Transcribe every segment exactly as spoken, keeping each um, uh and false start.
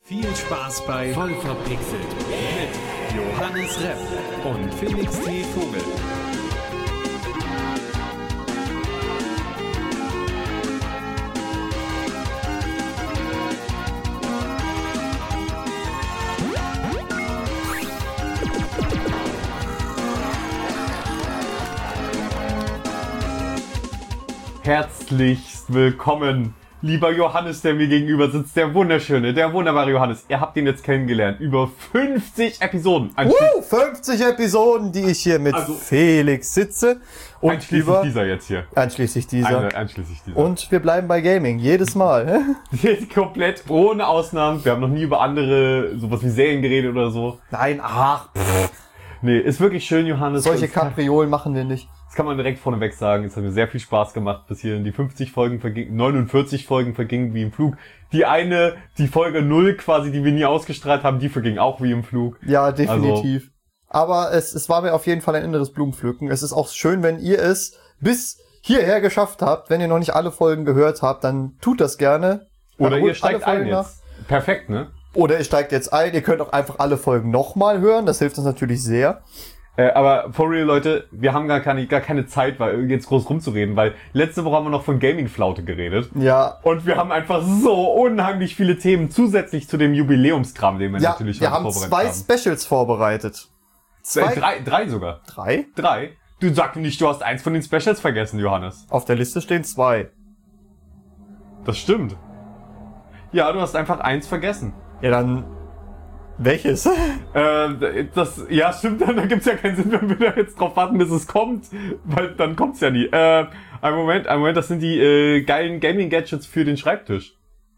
Viel Spaß bei Voll verpixelt mit Johannes Repp und Felix T. Vogel. Herzlichst willkommen, lieber Johannes, der mir gegenüber sitzt, der wunderschöne, der wunderbare Johannes. Ihr habt ihn jetzt kennengelernt, über fünfzig Episoden. Uh, fünfzig Episoden, die ich hier mit also, Felix sitze. Und einschließlich über, dieser jetzt hier. Einschließlich dieser. Eine, einschließlich dieser. Und wir bleiben bei Gaming, jedes Mal. Komplett ohne Ausnahmen. Wir haben noch nie über andere, sowas wie Serien geredet oder so. Nein, ach. Pff. Nee, ist wirklich schön, Johannes. Solche Kapriolen machen wir nicht. Das kann man direkt vorneweg sagen. Es hat mir sehr viel Spaß gemacht, bis hierhin die fünfzig Folgen vergingen, neunundvierzig Folgen vergingen wie im Flug. Die eine, die Folge null quasi, die wir nie ausgestrahlt haben, die verging auch wie im Flug. Ja, definitiv. Also, aber es, es war mir auf jeden Fall ein inneres Blumenpflücken. Es ist auch schön, wenn ihr es bis hierher geschafft habt. Wenn ihr noch nicht alle Folgen gehört habt, dann tut das gerne. Oder ihr steigt ein jetzt. Perfekt, ne? Oder ihr steigt jetzt ein. Ihr könnt auch einfach alle Folgen nochmal hören. Das hilft uns natürlich sehr. Äh, aber for real, Leute, wir haben gar keine, gar keine Zeit, weil jetzt groß rumzureden, weil letzte Woche haben wir noch von Gaming-Flaute geredet. Ja. Und wir haben einfach so unheimlich viele Themen zusätzlich zu dem Jubiläumskram, den wir ja, natürlich wir haben zwei haben. Specials vorbereitet. Zwei? Drei, drei sogar. Drei? Drei? Du sagst nicht, du hast eins von den Specials vergessen, Johannes. Auf der Liste stehen zwei. Das stimmt. Ja, du hast einfach eins vergessen. Ja, dann... Welches? Äh, das, ja, stimmt, da gibt's ja keinen Sinn, wenn wir da jetzt drauf warten, bis es kommt, weil dann kommt's ja nie. Äh, ein Moment, ein Moment, das sind die äh, geilen Gaming-Gadgets für den Schreibtisch.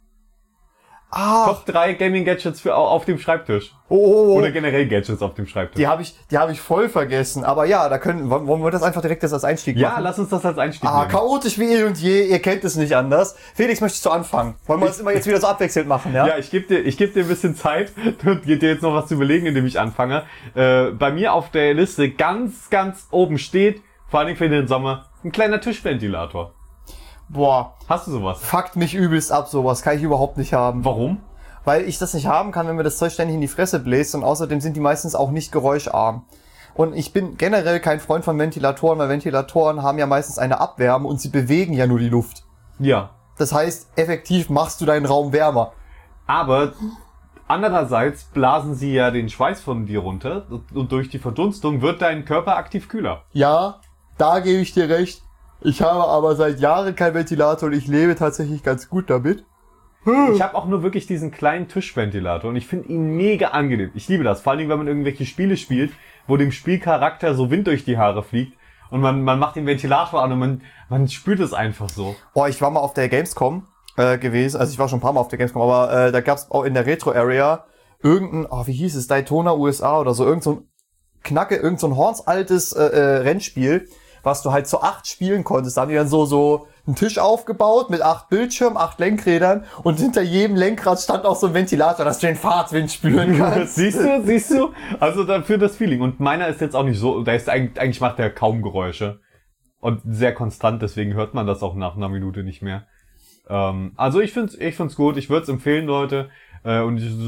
Ah. Top drei Gaming-Gadgets für auf dem Schreibtisch. Oh, oh, oh. Oder generell Gadgets auf dem Schreibtisch. Die habe ich, die habe ich voll vergessen. Aber ja, da können, wollen wir das einfach direkt als Einstieg ja, machen? Ja, lass uns das als Einstieg ah, nehmen. Chaotisch wie eh und je, ihr kennt es nicht anders. Felix, möchtest du anfangen? Wollen wir das immer jetzt wieder so abwechselnd machen, ja? Ja, ich gebe dir, ich gebe dir ein bisschen Zeit, dir jetzt noch was zu überlegen, indem ich anfange. Äh, bei mir auf der Liste ganz, ganz oben steht, vor allem für den Sommer, ein kleiner Tischventilator. Boah. Hast du sowas? Fuckt mich übelst ab, sowas kann ich überhaupt nicht haben. Warum? Weil ich das nicht haben kann, wenn mir das Zeug ständig in die Fresse bläst, und außerdem sind die meistens auch nicht geräuscharm. Und ich bin generell kein Freund von Ventilatoren, weil Ventilatoren haben ja meistens eine Abwärme und sie bewegen ja nur die Luft. Ja. Das heißt, effektiv machst du deinen Raum wärmer. Aber andererseits blasen sie ja den Schweiß von dir runter und durch die Verdunstung wird dein Körper aktiv kühler. Ja, da gebe ich dir recht. Ich habe aber seit Jahren keinen Ventilator und ich lebe tatsächlich ganz gut damit. Ich habe auch nur wirklich diesen kleinen Tischventilator und ich finde ihn mega angenehm. Ich liebe das, vor allem wenn man irgendwelche Spiele spielt, wo dem Spielcharakter so Wind durch die Haare fliegt und man man macht den Ventilator an und man man spürt es einfach so. Oh, ich war mal auf der Gamescom äh, gewesen, also ich war schon ein paar Mal auf der Gamescom, aber äh, da gab's auch in der Retro-Area irgendein, oh, wie hieß es, Daytona U S A oder so, irgend so ein Knacke, irgend so ein hornsaltes äh, äh, Rennspiel, was du halt zu acht spielen konntest. Da haben die dann so so einen Tisch aufgebaut mit acht Bildschirmen, acht Lenkrädern und hinter jedem Lenkrad stand auch so ein Ventilator, dass du den Fahrtwind spüren kannst. Siehst du, siehst du? Also dafür das Feeling. Und meiner ist jetzt auch nicht so, der ist eigentlich, eigentlich macht der kaum Geräusche. Und sehr konstant, deswegen hört man das auch nach einer Minute nicht mehr. Ähm, also ich find's, ich find's gut, ich würde es empfehlen, Leute. Äh, und ich,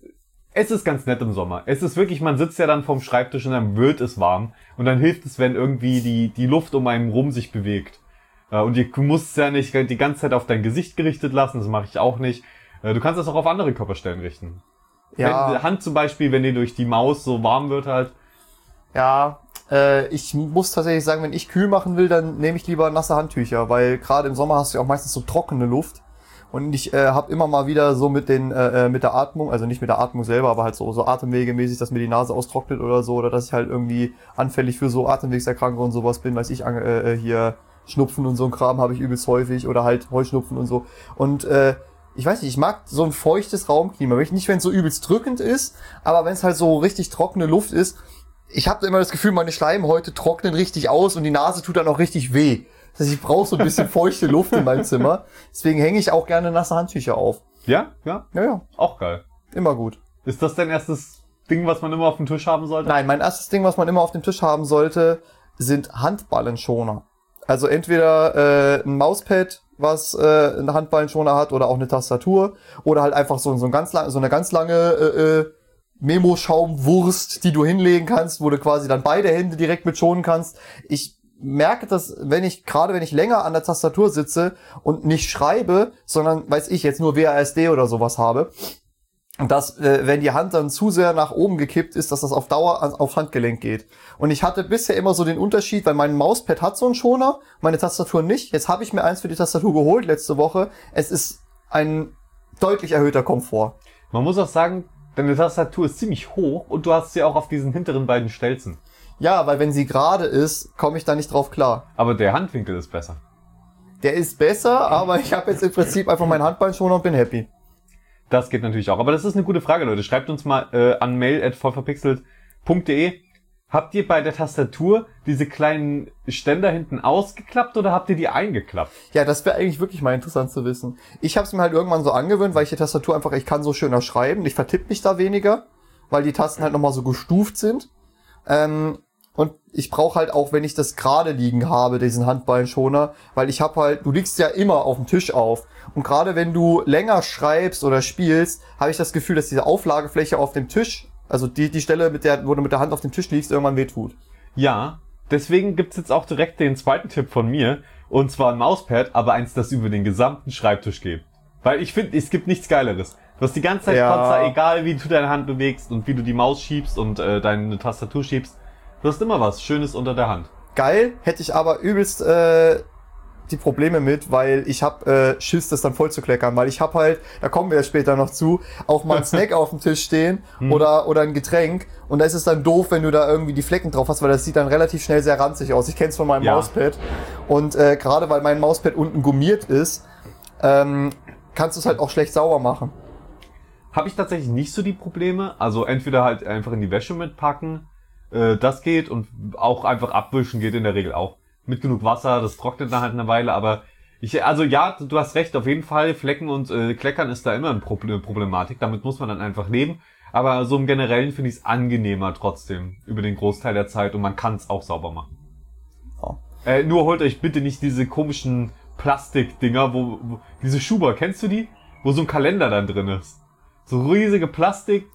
es ist ganz nett im Sommer. Es ist wirklich, man sitzt ja dann vorm Schreibtisch und dann wird es warm. Und dann hilft es, wenn irgendwie die, die Luft um einen rum sich bewegt. Und du musst es ja nicht die ganze Zeit auf dein Gesicht gerichtet lassen, das mache ich auch nicht. Du kannst das auch auf andere Körperstellen richten. Ja. Wenn, Hand zum Beispiel, wenn dir durch die Maus so warm wird halt. Ja, äh, ich muss tatsächlich sagen, wenn ich kühl machen will, dann nehme ich lieber nasse Handtücher, weil gerade im Sommer hast du ja auch meistens so trockene Luft. Und ich äh, habe immer mal wieder so mit den äh, mit der Atmung, also nicht mit der Atmung selber, aber halt so so atemwegemäßig, dass mir die Nase austrocknet oder so, oder dass ich halt irgendwie anfällig für so Atemwegserkrankungen und sowas bin, weiß ich, äh, hier Schnupfen und so ein Kram habe ich übelst häufig oder halt Heuschnupfen und so. Und äh, ich weiß nicht, ich mag so ein feuchtes Raumklima. Nicht, wenn es so übelst drückend ist, aber wenn es halt so richtig trockene Luft ist. Ich habe immer das Gefühl, meine Schleimhäute trocknen richtig aus und die Nase tut dann auch richtig weh. Das heißt, ich brauche so ein bisschen feuchte Luft in meinem Zimmer. Deswegen hänge ich auch gerne nasse Handtücher auf. Ja? Ja? Ja, ja. Auch geil. Immer gut. Ist das dein erstes Ding, was man immer auf dem Tisch haben sollte? Nein, mein erstes Ding, was man immer auf dem Tisch haben sollte, sind Handballenschoner. Also entweder äh, ein Mauspad, was äh, einen Handballenschoner hat, oder auch eine Tastatur, oder halt einfach so, so, ein ganz lang, so eine ganz lange äh, äh, Memo-Schaumwurst, die du hinlegen kannst, wo du quasi dann beide Hände direkt mit schonen kannst. Ich merke das, wenn ich, gerade wenn ich länger an der Tastatur sitze und nicht schreibe, sondern, weiß ich, jetzt nur W A S D oder sowas habe, dass, äh, wenn die Hand dann zu sehr nach oben gekippt ist, dass das auf Dauer an, aufs Handgelenk geht. Und ich hatte bisher immer so den Unterschied, weil mein Mauspad hat so einen Schoner, meine Tastatur nicht. Jetzt habe ich mir eins für die Tastatur geholt letzte Woche. Es ist ein deutlich erhöhter Komfort. Man muss auch sagen, deine Tastatur ist ziemlich hoch und du hast sie auch auf diesen hinteren beiden Stelzen. Ja, weil wenn sie gerade ist, komme ich da nicht drauf klar. Aber der Handwinkel ist besser. Der ist besser, aber ich habe jetzt im Prinzip einfach meinen Handballenschoner und bin happy. Das geht natürlich auch. Aber das ist eine gute Frage, Leute. Schreibt uns mal äh, an mail at vollverpixelt punkt de. Habt ihr bei der Tastatur diese kleinen Ständer hinten ausgeklappt oder habt ihr die eingeklappt? Ja, das wäre eigentlich wirklich mal interessant zu wissen. Ich habe es mir halt irgendwann so angewöhnt, weil ich die Tastatur einfach, ich kann so schöner schreiben. Ich vertippe mich da weniger, weil die Tasten halt nochmal so gestuft sind. Ähm, und ich brauche halt auch, wenn ich das gerade liegen habe, diesen Handballenschoner, weil ich habe halt, du liegst ja immer auf dem Tisch auf. Und gerade wenn du länger schreibst oder spielst, habe ich das Gefühl, dass diese Auflagefläche auf dem Tisch, also die die Stelle, mit der, wo du mit der Hand auf dem Tisch liegst, irgendwann wehtut. Ja, deswegen gibt's jetzt auch direkt den zweiten Tipp von mir. Und zwar ein Mauspad, aber eins, das über den gesamten Schreibtisch geht. Weil ich finde, es gibt nichts Geileres. Du hast die ganze Zeit Ja. Kotzer, egal wie du deine Hand bewegst und wie du die Maus schiebst und äh, deine Tastatur schiebst. Du hast immer was Schönes unter der Hand. Geil, hätte ich aber übelst äh, die Probleme mit, weil ich hab äh, Schiss, das dann voll zu kleckern, weil ich hab halt, da kommen wir ja später noch zu, auch mal einen Snack auf dem Tisch stehen oder oder ein Getränk und da ist es dann doof, wenn du da irgendwie die Flecken drauf hast, weil das sieht dann relativ schnell sehr ranzig aus. Ich kenn's von meinem Ja. Mauspad und äh, gerade weil mein Mauspad unten gummiert ist, ähm, kannst du es halt auch schlecht sauber machen. Habe ich tatsächlich nicht so die Probleme. Also entweder halt einfach in die Wäsche mitpacken, äh, das geht, und auch einfach abwischen geht in der Regel auch. Mit genug Wasser, das trocknet dann halt eine Weile, aber ich, also ja, du hast recht, auf jeden Fall, Flecken und äh, Kleckern ist da immer eine Problem, Problematik, damit muss man dann einfach leben. Aber so im Generellen finde ich es angenehmer trotzdem, über den Großteil der Zeit, und man kann es auch sauber machen. Ja. Äh, nur holt euch bitte nicht diese komischen Plastikdinger, wo, wo diese Schuber, kennst du die? Wo so ein Kalender dann drin ist. So riesige Plastik.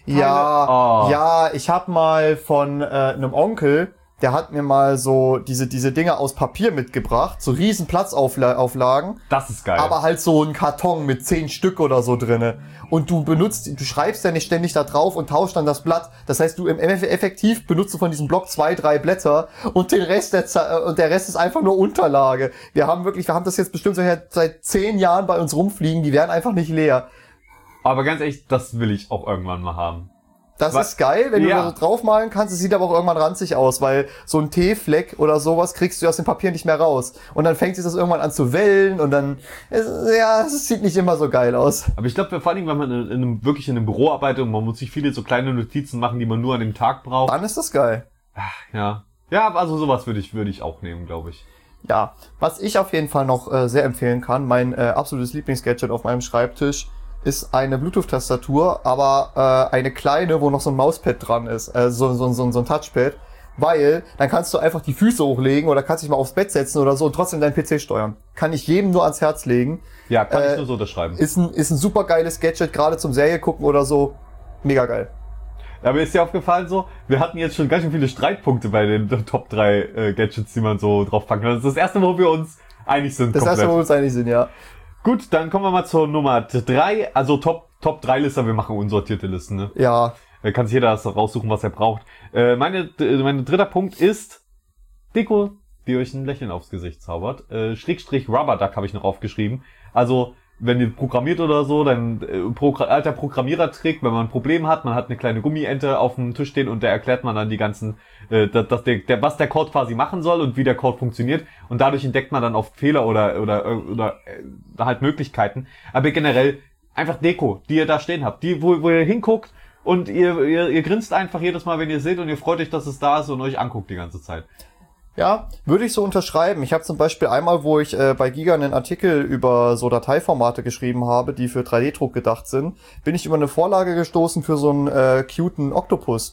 Ja, Oh. ja, ich hab mal von äh, einem Onkel, der hat mir mal so diese diese Dinger aus Papier mitgebracht, so riesen Platzauflagen, Das ist geil. aber halt so ein Karton mit zehn Stück oder so drinne. Und du benutzt, du schreibst ja nicht ständig da drauf und tauschst dann das Blatt. Das heißt, du im effektiv benutzt du von diesem Block zwei, drei Blätter und den Rest der Ze- und der Rest ist einfach nur Unterlage. Wir haben wirklich, wir haben das jetzt bestimmt seit seit zehn Jahren bei uns rumfliegen, die werden einfach nicht leer. Aber ganz ehrlich, das will ich auch irgendwann mal haben. Das Was? ist geil, wenn Ja. du da so draufmalen kannst. Es sieht aber auch irgendwann ranzig aus, weil so ein T-Fleck oder sowas kriegst du aus dem Papier nicht mehr raus. Und dann fängt sich das irgendwann an zu wellen und dann, es, ja, es sieht nicht immer so geil aus. Aber ich glaube, vor allem, wenn man in, in einem, wirklich in einem Büro arbeitet und man muss sich viele so kleine Notizen machen, die man nur an dem Tag braucht. Dann ist das geil. Ja. Ja, also sowas würde ich, würde ich auch nehmen, glaube ich. Ja, was ich auf jeden Fall noch äh, sehr empfehlen kann, mein äh, absolutes Lieblingsgadget auf meinem Schreibtisch, ist eine Bluetooth-Tastatur, aber äh, eine kleine, wo noch so ein Mauspad dran ist, äh, so, so, so, so ein Touchpad, weil dann kannst du einfach die Füße hochlegen oder kannst dich mal aufs Bett setzen oder so und trotzdem deinen P C steuern. Kann ich jedem nur ans Herz legen. Ja, kann Äh, ich nur so unterschreiben. Ist ein, ist ein super geiles Gadget, gerade zum Serie gucken oder so. Mega geil. Aber ist dir aufgefallen so, wir hatten jetzt schon ganz schön viele Streitpunkte bei den Top drei äh, Gadgets, die man so drauf packen kann. Das ist das erste, wo wir uns einig sind. Das komplett. erste, wo wir uns einig sind, ja. Gut, dann kommen wir mal zur Nummer drei, also Top Top drei Liste, wir machen unsortierte Listen, ne? Ja. Da kann sich jeder das raussuchen, was er braucht. Äh, meine, äh, mein dritter Punkt ist Deko, die euch ein Lächeln aufs Gesicht zaubert. Äh, Schrägstrich Rubber Duck habe ich noch aufgeschrieben. Also, wenn ihr programmiert oder so, dann äh, Progr- alter Programmierertrick, wenn man ein Problem hat, man hat eine kleine Gummiente auf dem Tisch stehen und da erklärt man dann die ganzen, äh, dass, dass der, der, was der Code quasi machen soll und wie der Code funktioniert, und dadurch entdeckt man dann oft Fehler oder oder oder äh, halt Möglichkeiten. Aber generell einfach Deko, die ihr da stehen habt, die wo, wo ihr hinguckt und ihr, ihr ihr grinst einfach jedes Mal, wenn ihr seht, und ihr freut euch, dass es da ist und euch anguckt die ganze Zeit. Ja, würde ich so unterschreiben. Ich habe zum Beispiel einmal, wo ich äh, bei Giga einen Artikel über so Dateiformate geschrieben habe, die für drei D Druck gedacht sind, bin ich über eine Vorlage gestoßen für so einen äh, cuten Oktopus.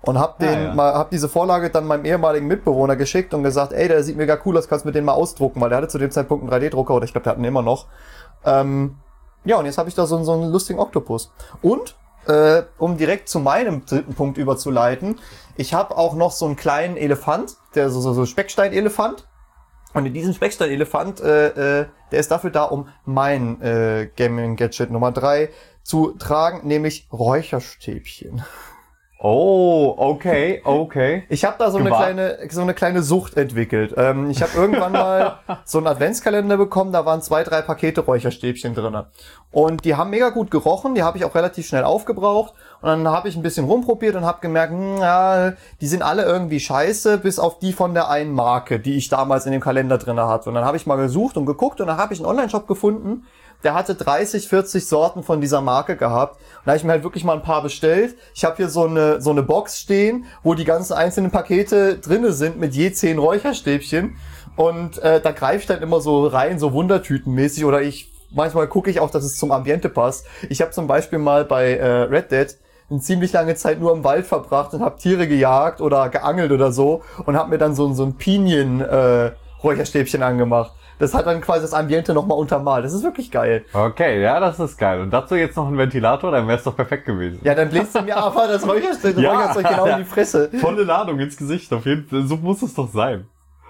und hab den ja, ja. mal, hab diese Vorlage dann meinem ehemaligen Mitbewohner geschickt und gesagt, ey, der sieht mega cool aus, kannst du mit dem mal ausdrucken, weil der hatte zu dem Zeitpunkt einen drei D Drucker oder ich glaube, der hat ihn immer noch. Ähm, ja, und jetzt habe ich da so, so einen lustigen Oktopus. Und, äh, um direkt zu meinem dritten Punkt überzuleiten, ich habe auch noch so einen kleinen Elefant, der so, so, so Speckstein-Elefant. Und in diesem Speckstein-Elefant, äh, äh, der ist dafür da, um mein äh, Gaming-Gadget Nummer drei zu tragen, nämlich Räucherstäbchen. Oh, okay, okay. Ich habe da so eine Gewagt. kleine so eine kleine Sucht entwickelt. Ähm, ich habe irgendwann mal so einen Adventskalender bekommen, da waren zwei, drei Pakete Räucherstäbchen drinne. Und die haben mega gut gerochen, die habe ich auch relativ schnell aufgebraucht. Und dann habe ich ein bisschen rumprobiert und habe gemerkt, hm, ja, die sind alle irgendwie scheiße, bis auf die von der einen Marke, die ich damals in dem Kalender drinne hatte. Und dann habe ich mal gesucht und geguckt und dann habe ich einen Online-Shop gefunden, der hatte dreißig, vierzig Sorten von dieser Marke gehabt. Und da habe ich mir halt wirklich mal ein paar bestellt. Ich habe hier so eine so eine Box stehen, wo die ganzen einzelnen Pakete drinne sind mit je zehn Räucherstäbchen. Und äh, da greife ich dann immer so rein, so wundertütenmäßig. Oder ich manchmal gucke ich auch, dass es zum Ambiente passt. Ich habe zum Beispiel mal bei äh, Red Dead eine ziemlich lange Zeit nur im Wald verbracht und habe Tiere gejagt oder geangelt oder so. Und habe mir dann so, so ein Pinien-Räucherstäbchen äh, angemacht. Das hat dann quasi das Ambiente nochmal untermalt. Das ist wirklich geil. Okay, ja, das ist geil. Und dazu jetzt noch ein Ventilator, dann wäre es doch perfekt gewesen. Ja, dann bläst du mir aber das Räucherstäbchen Ja. genau in die Fresse. Volle Ladung ins Gesicht, auf jeden Fall. So muss es doch sein.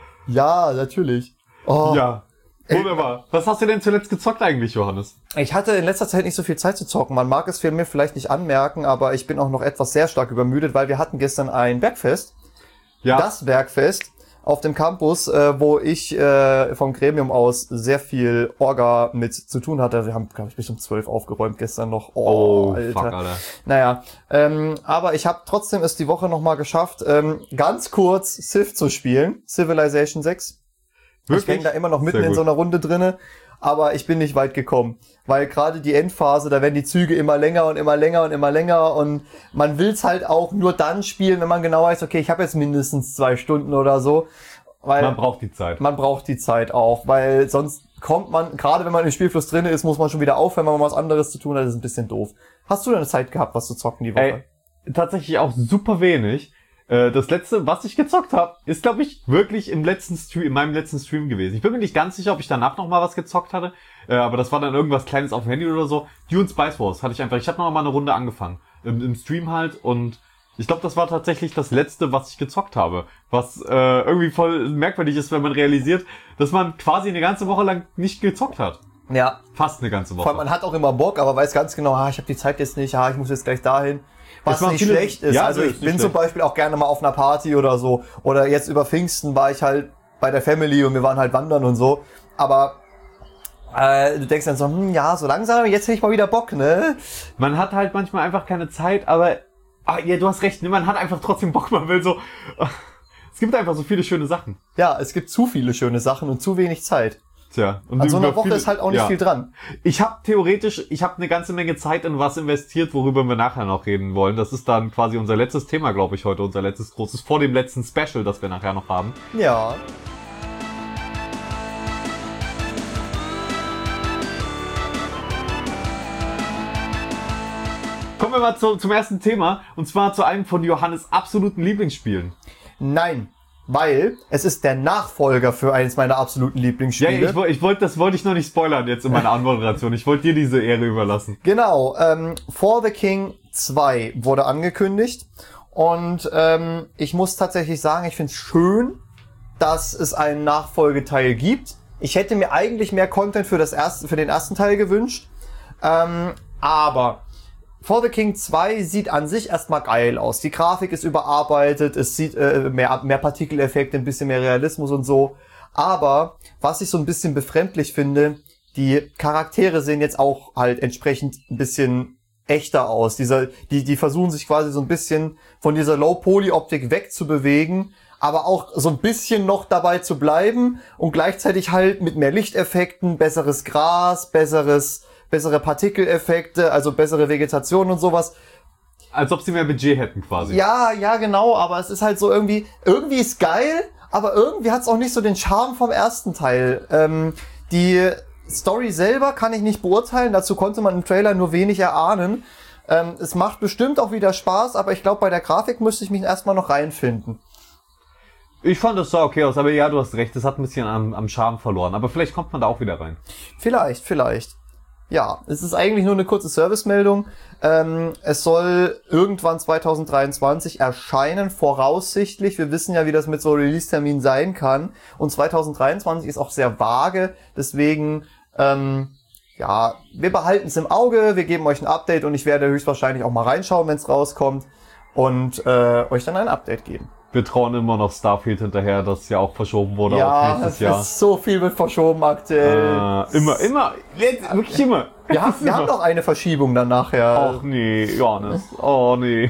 Ja, natürlich. Oh. Ja, wunderbar. Was hast du denn zuletzt gezockt eigentlich, Johannes? Ich hatte in letzter Zeit nicht so viel Zeit zu zocken. Man mag es für mir vielleicht nicht anmerken, aber ich bin auch noch etwas sehr stark übermüdet, weil wir hatten gestern ein Bergfest. Ja. Das Bergfest auf dem Campus, äh, wo ich äh, vom Gremium aus sehr viel Orga mit zu tun hatte. Wir haben, glaube ich, bis um zwölf aufgeräumt gestern noch. Oh, Oh, Alter. fuck, Alter. Naja, ähm, aber ich habe trotzdem es die Woche nochmal geschafft, ähm, ganz kurz Civ zu spielen. Civilization sechs. Ich bin da immer noch mitten Sehr in gut. so einer Runde drinne, aber ich bin nicht weit gekommen. Weil gerade die Endphase, da werden die Züge immer länger und immer länger und immer länger und man will's halt auch nur dann spielen, wenn man genau weiß, okay, ich habe jetzt mindestens zwei Stunden oder so. Weil Man braucht die Zeit. man braucht die Zeit auch, weil sonst kommt man, gerade wenn man im Spielfluss drin ist, muss man schon wieder aufhören, wenn man was anderes zu tun hat, das ist ein bisschen doof. Hast du denn Zeit gehabt, was zu zocken die Woche? Ey, tatsächlich auch super wenig. Äh, Das letzte, was ich gezockt habe, ist, glaube ich, wirklich im letzten Stream, in meinem letzten Stream gewesen. Ich bin mir nicht ganz sicher, ob ich danach noch mal was gezockt hatte, äh, aber das war dann irgendwas Kleines auf dem Handy oder so. Dune Spice Wars hatte ich einfach. Ich habe noch mal eine Runde angefangen im, im Stream halt und ich glaube, das war tatsächlich das letzte, was ich gezockt habe. Was äh, irgendwie voll merkwürdig ist, wenn man realisiert, dass man quasi eine ganze Woche lang nicht gezockt hat. Ja. Fast eine ganze Woche. Vor allem, man hat auch immer Bock, aber weiß ganz genau, ah, ich habe die Zeit jetzt nicht, ah, ich muss jetzt gleich dahin. Was Es waren nicht viele- schlecht ist. Ja, also das ich ist bin nicht zum schlecht. Beispiel auch gerne mal auf einer Party oder so. Oder jetzt über Pfingsten war ich halt bei der Family und wir waren halt wandern und so. Aber äh, du denkst dann so, hm, ja, so langsam, jetzt hätte ich mal wieder Bock, ne? Man hat halt manchmal einfach keine Zeit, aber ah, ja, du hast recht, ne? Man hat einfach trotzdem Bock, man will so. Es gibt einfach so viele schöne Sachen. Ja, es gibt zu viele schöne Sachen und zu wenig Zeit. Tja, und An so einer über Woche viele- ist halt auch nicht ja. viel dran. Ich habe theoretisch, ich habe eine ganze Menge Zeit in was investiert, worüber wir nachher noch reden wollen. Das ist dann quasi unser letztes Thema, glaube ich, heute, unser letztes großes, vor dem letzten Special, das wir nachher noch haben. Ja. Kommen wir mal zu, zum ersten Thema, und zwar zu einem von Johannes absoluten Lieblingsspielen. Nein, weil es ist der Nachfolger für eines meiner absoluten Ja, Lieblingsspiele. ich, woll- ich wollte, das wollte ich noch nicht spoilern jetzt in meiner Anmoderation. Ich wollte dir diese Ehre überlassen. Genau, ähm, For the King zwei wurde angekündigt und ähm, ich muss tatsächlich sagen, ich finde es schön, dass es einen Nachfolgeteil gibt. Ich hätte mir eigentlich mehr Content für das erste, für den ersten Teil gewünscht, ähm, aber For the King zwei sieht an sich erstmal geil aus. Die Grafik ist überarbeitet, es sieht äh, mehr, mehr Partikeleffekte, ein bisschen mehr Realismus und so. Aber was ich so ein bisschen befremdlich finde, die Charaktere sehen jetzt auch halt entsprechend ein bisschen echter aus. Dieser, die, die versuchen sich quasi so ein bisschen von dieser Low-Poly-Optik wegzubewegen, aber auch so ein bisschen noch dabei zu bleiben und gleichzeitig halt mit mehr Lichteffekten, besseres Gras, besseres bessere Partikeleffekte, also bessere Vegetation und sowas. Als ob sie mehr Budget hätten quasi. Ja, ja, genau, aber es ist halt so irgendwie, irgendwie ist geil, aber irgendwie hat es auch nicht so den Charme vom ersten Teil. Ähm, die Story selber kann ich nicht beurteilen, dazu konnte man im Trailer nur wenig erahnen. Ähm, es macht bestimmt auch wieder Spaß, aber ich glaube, bei der Grafik müsste ich mich erstmal noch reinfinden. Ich fand, das sah okay aus, aber ja, du hast recht, das hat ein bisschen am, am Charme verloren. Aber vielleicht kommt man da auch wieder rein. Vielleicht, vielleicht. Ja, es ist eigentlich nur eine kurze Servicemeldung. Ähm, es soll irgendwann zwanzig dreiundzwanzig erscheinen, voraussichtlich. Wir wissen ja, wie das mit so Release-Terminen sein kann. Und zwanzig dreiundzwanzig ist auch sehr vage. Deswegen, ähm, ja, wir behalten es im Auge. Wir geben euch ein Update und ich werde höchstwahrscheinlich auch mal reinschauen, wenn es rauskommt. Und äh, euch dann ein Update geben. Wir trauen immer noch Starfield hinterher, das ja auch verschoben wurde ja, auf nächstes es Jahr. ist so viel mit verschoben aktuell. Äh, immer, immer, jetzt, wirklich immer. Wir, haben, wir haben doch eine Verschiebung dann nachher. Ach nee, Johannes. Oh nee.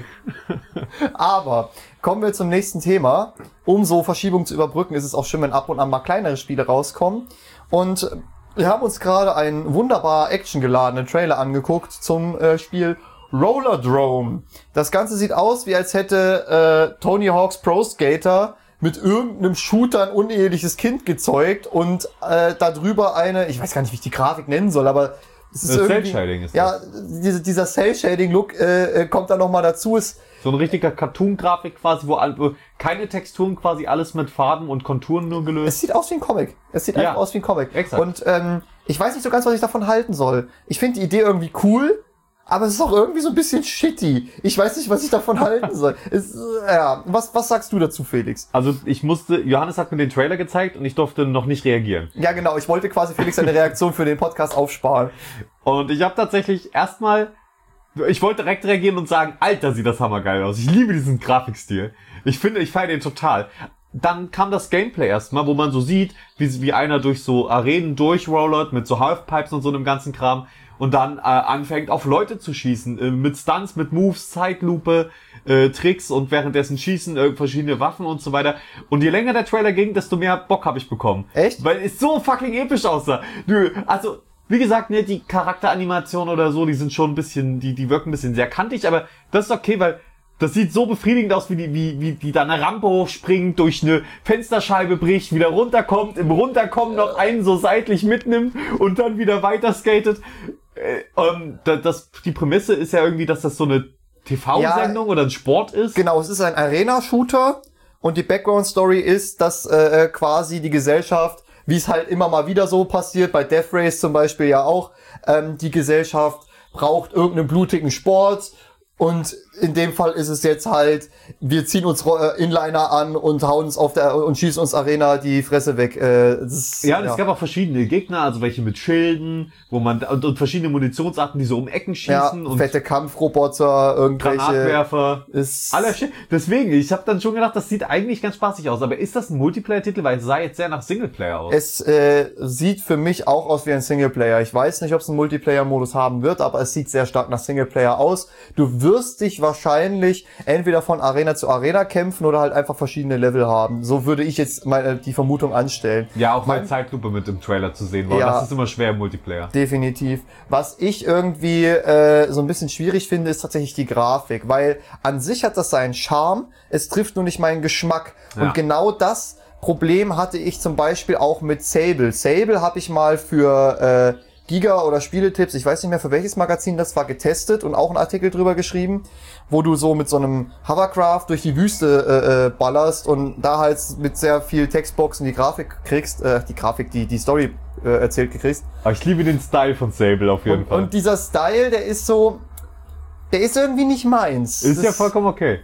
Aber kommen wir zum nächsten Thema. Um so Verschiebungen zu überbrücken, ist es auch schön, wenn ab und an mal kleinere Spiele rauskommen. Und wir haben uns gerade einen wunderbar actiongeladenen Trailer angeguckt zum äh, Spiel Rollerdrome. Das Ganze sieht aus, wie als hätte äh, Tony Hawk's Pro Skater mit irgendeinem Shooter ein uneheliches Kind gezeugt und äh, darüber eine, ich weiß gar nicht, wie ich die Grafik nennen soll, aber es ist Das irgendwie, Cell-Shading ist ja, das. diese, dieser Cell-Shading-Look äh, kommt dann nochmal dazu. Ist So ein richtiger Cartoon-Grafik quasi, wo, all, wo keine Texturen, quasi alles mit Farben und Konturen nur Es gelöst. sieht aus wie ein Comic. Es sieht Ja, einfach aus wie ein Comic. exakt. Und ähm, ich weiß nicht so ganz, was ich davon halten soll. Ich finde die Idee irgendwie cool, aber es ist auch irgendwie so ein bisschen shitty. Ich weiß nicht, was ich davon halten soll. Es, äh, ja, was, was sagst du dazu, Felix? Also ich musste, Johannes hat mir den Trailer gezeigt und ich durfte noch nicht reagieren. Ja, genau. Ich wollte quasi Felix eine Reaktion für den Podcast aufsparen. Und ich habe tatsächlich erstmal, ich wollte direkt reagieren und sagen, Alter, sieht das hammergeil aus. Ich liebe diesen Grafikstil. Ich finde, ich feiere den total. Dann kam das Gameplay erstmal, wo man so sieht, wie, wie einer durch so Arenen durchrollert mit so Halfpipes und so einem ganzen Kram und dann äh, anfängt auf Leute zu schießen, äh, mit Stunts, mit Moves, Zeitlupe, äh, Tricks und währenddessen schießen, äh, verschiedene Waffen und so weiter. Und je länger der Trailer ging, desto mehr Bock habe ich bekommen. Echt? Weil es so fucking episch aussah. Du, also, wie gesagt, ne, die Charakteranimationen oder so, die sind schon ein bisschen, die, die wirken ein bisschen sehr kantig, aber das ist okay, weil das sieht so befriedigend aus, wie die, wie, wie die da eine Rampe hochspringt, durch eine Fensterscheibe bricht, wieder runterkommt, im Runterkommen noch einen so seitlich mitnimmt und dann wieder weiter skatet. Äh, ähm, das, die Prämisse ist ja irgendwie, dass das so eine T V-Sendung ja, oder ein Sport ist. Genau, es ist ein Arena-Shooter und die Background-Story ist, dass äh, quasi die Gesellschaft, wie es halt immer mal wieder so passiert, bei Death Race zum Beispiel ja auch, ähm, die Gesellschaft braucht irgendeinen blutigen Sport. Und in dem Fall ist es jetzt halt, wir ziehen uns äh, Inliner an und hauen uns auf der und schießen uns Arena die Fresse weg. Äh, das ist, ja, und ja, es gab auch verschiedene Gegner, also welche mit Schilden, wo man und, und verschiedene Munitionsarten, die so um Ecken schießen ja, und fette Kampfroboter, irgendwelche Granatwerfer. Ist Aller Shit. Deswegen, ich habe dann schon gedacht, das sieht eigentlich ganz spaßig aus. Aber ist das ein Multiplayer-Titel? Weil es sah jetzt sehr nach Singleplayer aus. Es äh, sieht für mich auch aus wie ein Singleplayer. Ich weiß nicht, ob es einen Multiplayer-Modus haben wird, aber es sieht sehr stark nach Singleplayer aus. Du wirst dich wahrscheinlich entweder von Arena zu Arena kämpfen oder halt einfach verschiedene Level haben. So würde ich jetzt meine die Vermutung anstellen. Ja, auch mal mein, Zeitlupe mit im Trailer zu sehen war. Ja, das ist immer schwer im Multiplayer. Definitiv. Was ich irgendwie äh, so ein bisschen schwierig finde, ist tatsächlich die Grafik, weil an sich hat das seinen Charme, es trifft nur nicht meinen Geschmack. Ja. Und genau das Problem hatte ich zum Beispiel auch mit Sable. Sable habe ich mal für äh, Giga oder Spieletipps, ich weiß nicht mehr für welches Magazin das war, getestet und auch einen Artikel drüber geschrieben, wo du so mit so einem Hovercraft durch die Wüste äh, äh, ballerst und da halt mit sehr viel Textboxen die Grafik kriegst, äh, die Grafik, die die Story äh, erzählt gekriegst. Aber ich liebe den Style von Sable auf jeden und, Fall. Und dieser Style, der ist so, der ist irgendwie nicht meins. Ist das, ja vollkommen okay.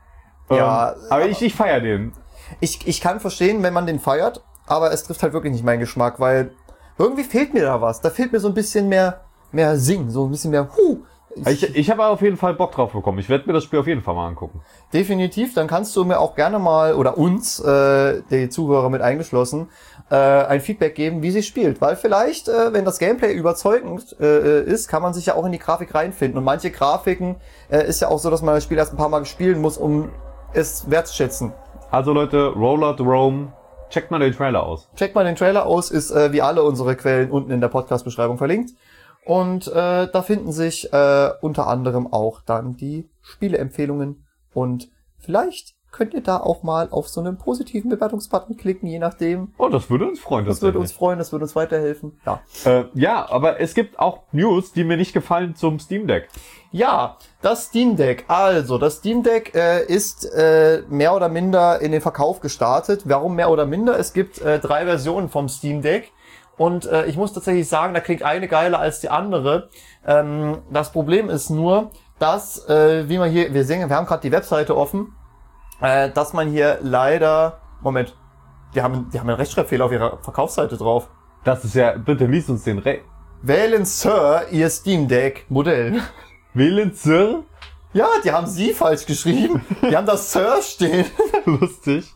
Ja, ähm, aber ich, ich feiere den. Ich, ich kann verstehen, wenn man den feiert, aber es trifft halt wirklich nicht meinen Geschmack, weil irgendwie fehlt mir da was. Da fehlt mir so ein bisschen mehr, mehr Sing, so ein bisschen mehr Huh. Ich, ich habe auf jeden Fall Bock drauf bekommen. Ich werde mir das Spiel auf jeden Fall mal angucken. Definitiv, dann kannst du mir auch gerne mal, oder uns, äh, die Zuhörer mit eingeschlossen, äh, ein Feedback geben, wie sie spielt. Weil vielleicht, äh, wenn das Gameplay überzeugend äh, ist, kann man sich ja auch in die Grafik reinfinden. Und manche Grafiken äh, ist ja auch so, dass man das Spiel erst ein paar Mal spielen muss, um es wertzuschätzen. Also Leute, Rollerdrome, checkt mal den Trailer aus. Checkt mal den Trailer aus, ist äh, wie alle unsere Quellen unten in der Podcast-Beschreibung verlinkt. Und äh, da finden sich äh, unter anderem auch dann die Spieleempfehlungen. Und vielleicht könnt ihr da auch mal auf so einen positiven Bewertungsbutton klicken, je nachdem. Oh, das würde uns freuen. Das würde uns freuen, das würde uns weiterhelfen. Ja. Äh, ja, aber es gibt auch News, die mir nicht gefallen zum Steam Deck. Ja, das Steam Deck. Also, das Steam Deck äh, ist äh, mehr oder minder in den Verkauf gestartet. Warum mehr oder minder? Es gibt äh, drei Versionen vom Steam Deck. Und äh, ich muss tatsächlich sagen, da klingt eine geiler als die andere. Ähm, das Problem ist nur, dass, äh, wie man hier, wir sehen, wir haben gerade die Webseite offen, äh, dass man hier leider, Moment, die haben, die haben einen Rechtschreibfehler auf ihrer Verkaufsseite drauf. Das ist ja, bitte lies uns den Re... Wählen Sir Ihr Steam Deck Modell. Wählen Sir? Ja, die haben Sie falsch geschrieben. Die haben das Sir stehen. Lustig.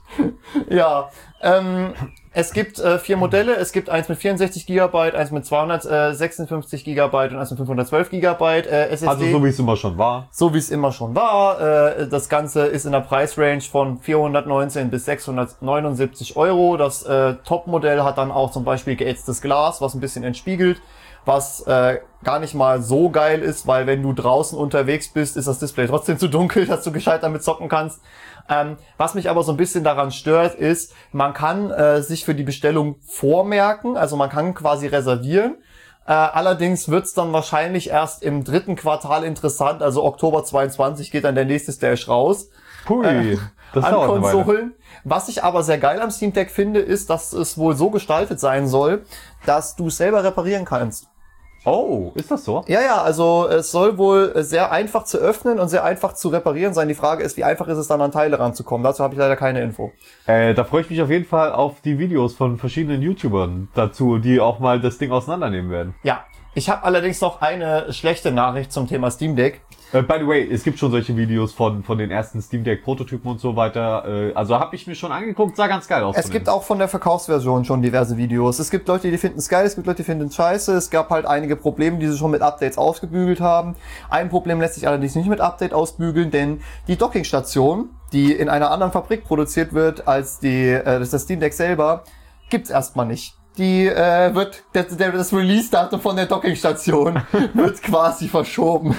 Ja, ähm, es gibt äh, vier Modelle. Es gibt eins mit vierundsechzig Gigabyte, eins mit zweihundertsechsundfünfzig Gigabyte und eins mit fünfhundertzwölf Gigabyte äh, S S D. Also so wie es immer schon war. So wie es immer schon war. Äh, das Ganze ist in der Preisrange von vierhundertneunzehn bis sechshundertneunundsiebzig Euro. Das äh, Top-Modell hat dann auch zum Beispiel geätztes Glas, was ein bisschen entspiegelt, was äh, gar nicht mal so geil ist, weil wenn du draußen unterwegs bist, ist das Display trotzdem zu dunkel, dass du gescheit damit zocken kannst. Ähm, was mich aber so ein bisschen daran stört, ist, man kann äh, sich für die Bestellung vormerken, also man kann quasi reservieren. Äh, allerdings wird's dann wahrscheinlich erst im dritten Quartal interessant, also Oktober zweiundzwanzig geht dann der nächste Stash raus. Pui, äh, das an dauert eine Weile. Konsolen. Was ich aber sehr geil am Steam Deck finde, ist, dass es wohl so gestaltet sein soll, dass du es selber reparieren kannst. Oh, ist das so? Ja, ja, also es soll wohl sehr einfach zu öffnen und sehr einfach zu reparieren sein. Die Frage ist, wie einfach ist es dann an Teile ranzukommen? Dazu habe ich leider keine Info. Äh, da freue ich mich auf jeden Fall auf die Videos von verschiedenen YouTubern dazu, die auch mal das Ding auseinandernehmen werden. Ja, ich habe allerdings noch eine schlechte Nachricht zum Thema Steam Deck. Äh, by the way, es gibt schon solche Videos von von den ersten Steam Deck Prototypen und so weiter. Äh, also habe ich mir schon angeguckt, sah ganz geil aus. Es gibt auch von der Verkaufsversion schon diverse Videos. Es gibt Leute, die finden es geil, es gibt Leute, die finden es scheiße. Es gab halt einige Probleme, die sie schon mit Updates ausgebügelt haben. Ein Problem lässt sich allerdings nicht mit Update ausbügeln, denn die Dockingstation, die in einer anderen Fabrik produziert wird als die äh, das, das Steam Deck selber, gibt's erstmal nicht. Die äh, wird das, das Release-Datum von der Dockingstation wird quasi verschoben.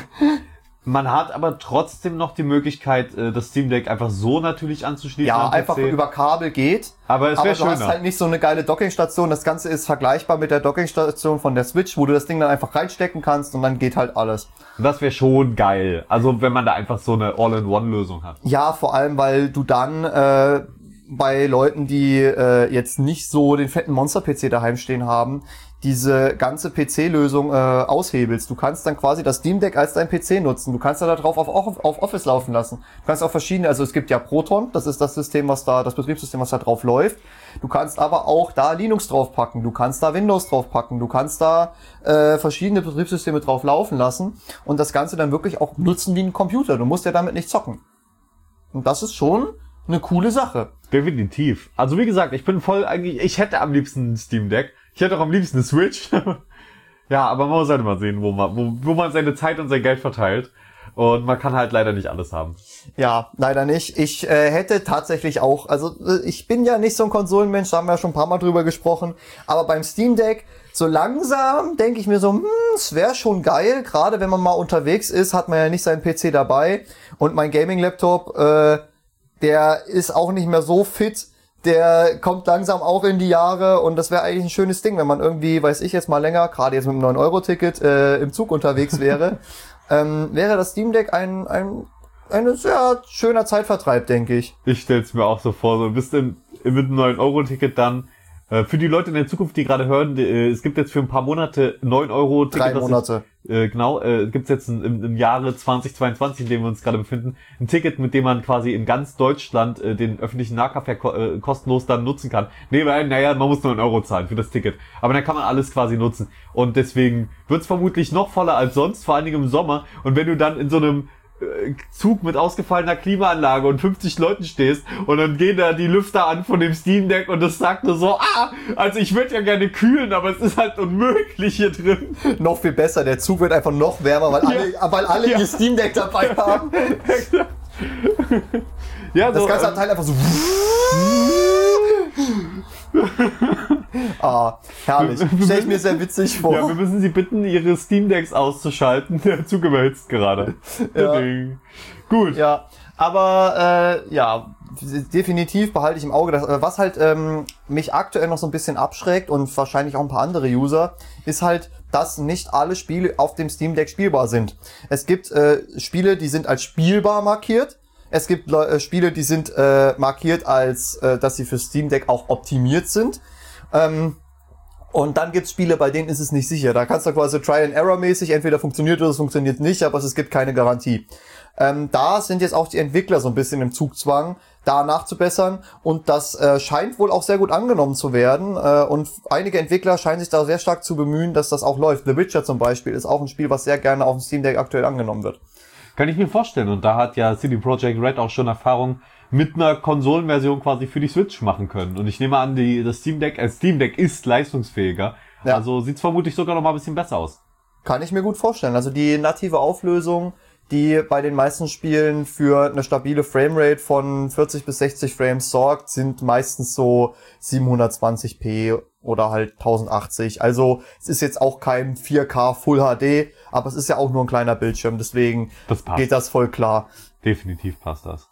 Man hat aber trotzdem noch die Möglichkeit, das Steam Deck einfach so natürlich anzuschließen. Ja, am P C. einfach über Kabel geht. Aber es wäre Aber du schöner. hast halt nicht so eine geile Dockingstation. Das Ganze ist vergleichbar mit der Dockingstation von der Switch, wo du das Ding dann einfach reinstecken kannst und dann geht halt alles. Das wäre schon geil. Also wenn man da einfach so eine All-in-One-Lösung hat. Ja, vor allem, weil du dann äh, bei Leuten, die äh, jetzt nicht so den fetten Monster-P C daheim stehen haben, diese ganze P C-Lösung äh, aushebelst. Du kannst dann quasi das Steam Deck als dein P C nutzen. Du kannst da drauf auf, auf Office laufen lassen. Du kannst auch verschiedene, also es gibt ja Proton, das ist das System, was da, das Betriebssystem, was da drauf läuft. Du kannst aber auch da Linux draufpacken, du kannst da Windows draufpacken, du kannst da äh, verschiedene Betriebssysteme drauf laufen lassen und das Ganze dann wirklich auch nutzen wie ein Computer. Du musst ja damit nicht zocken. Und das ist schon eine coole Sache. Definitiv. Also wie gesagt, ich bin voll eigentlich, ich hätte am liebsten ein Steam Deck. Ich hätte auch am liebsten eine Switch. Ja, aber man muss halt mal sehen, wo man, wo, wo man seine Zeit und sein Geld verteilt. Und man kann halt leider nicht alles haben. Ja, leider nicht. Ich äh, hätte tatsächlich auch, also äh, ich bin ja nicht so ein Konsolenmensch, da haben wir ja schon ein paar Mal drüber gesprochen. Aber beim Steam Deck, so langsam denke ich mir so, hm, es wäre schon geil. Gerade wenn man mal unterwegs ist, hat man ja nicht seinen P C dabei. Und mein Gaming-Laptop, äh, der ist auch nicht mehr so fit. Der kommt langsam auch in die Jahre und das wäre eigentlich ein schönes Ding, wenn man irgendwie, weiß ich jetzt mal länger, gerade jetzt mit einem neun Euro Ticket äh, im Zug unterwegs wäre, ähm, wäre das Steam Deck ein, ein, ein sehr schöner Zeitvertreib, denke ich. Ich stell's mir auch so vor, so bist du mit einem neun Euro Ticket dann, äh, für die Leute in der Zukunft, die gerade hören, die, äh, es gibt jetzt für ein paar Monate neun Euro Ticket. Drei Monate. Ich, äh, genau, äh, gibt's jetzt ein, im, im Jahre zweitausendzweiundzwanzig, in dem wir uns gerade befinden, ein Ticket, mit dem man quasi in ganz Deutschland äh, den öffentlichen Nahverkehr ko äh, kostenlos dann nutzen kann. Nee, weil, naja, man muss nur einen Euro zahlen für das Ticket. Aber dann kann man alles quasi nutzen. Und deswegen wird's vermutlich noch voller als sonst, vor allen Dingen im Sommer. Und wenn du dann in so einem Zug mit ausgefallener Klimaanlage und fünfzig Leuten stehst und dann gehen da die Lüfter an von dem Steam Deck und das sagt nur so, ah, also ich würde ja gerne kühlen, aber es ist halt unmöglich hier drin. Noch viel besser, der Zug wird einfach noch wärmer, weil alle, Ja. weil alle Ja. ihr Steam Deck dabei haben. Ja, Das so, ganze ähm, Abteil einfach so. Ah, herrlich. Stell ich mir sehr witzig vor. ja, wir müssen sie bitten, ihre Steam Decks auszuschalten. Der Zug überhitzt gerade. Ja. Ding. Gut. Ja, aber äh, ja, definitiv behalte ich im Auge. Das, was halt ähm, mich aktuell noch so ein bisschen abschreckt und wahrscheinlich auch ein paar andere User, ist halt, dass nicht alle Spiele auf dem Steam Deck spielbar sind. Es gibt äh, Spiele, die sind als spielbar markiert. Es gibt äh, Spiele, die sind äh, markiert als, äh, dass sie für Steam Deck auch optimiert sind. Ähm, und dann gibt's Spiele, bei denen ist es nicht sicher. Da kannst du quasi Trial-and-Error-mäßig, entweder funktioniert oder es funktioniert nicht, aber es gibt keine Garantie. Ähm, da sind jetzt auch die Entwickler so ein bisschen im Zugzwang, da nachzubessern, und das äh, scheint wohl auch sehr gut angenommen zu werden, äh, und einige Entwickler scheinen sich da sehr stark zu bemühen, dass das auch läuft. The Witcher zum Beispiel ist auch ein Spiel, was sehr gerne auf dem Steam Deck aktuell angenommen wird. Kann ich mir vorstellen, und da hat ja C D Projekt Red auch schon Erfahrung mit einer Konsolenversion quasi für die Switch machen können, und ich nehme an, die das Steam Deck, äh, Steam Deck ist leistungsfähiger, ja. Also sieht's vermutlich sogar noch mal ein bisschen besser aus. Kann ich mir gut vorstellen. Also die native Auflösung, die bei den meisten Spielen für eine stabile Framerate von vierzig bis sechzig Frames sorgt, sind meistens so siebenhundertzwanzig p oder halt tausendachtzig. Also es ist jetzt auch kein vier K Full H D, aber es ist ja auch nur ein kleiner Bildschirm, deswegen das geht das voll klar. Definitiv passt das.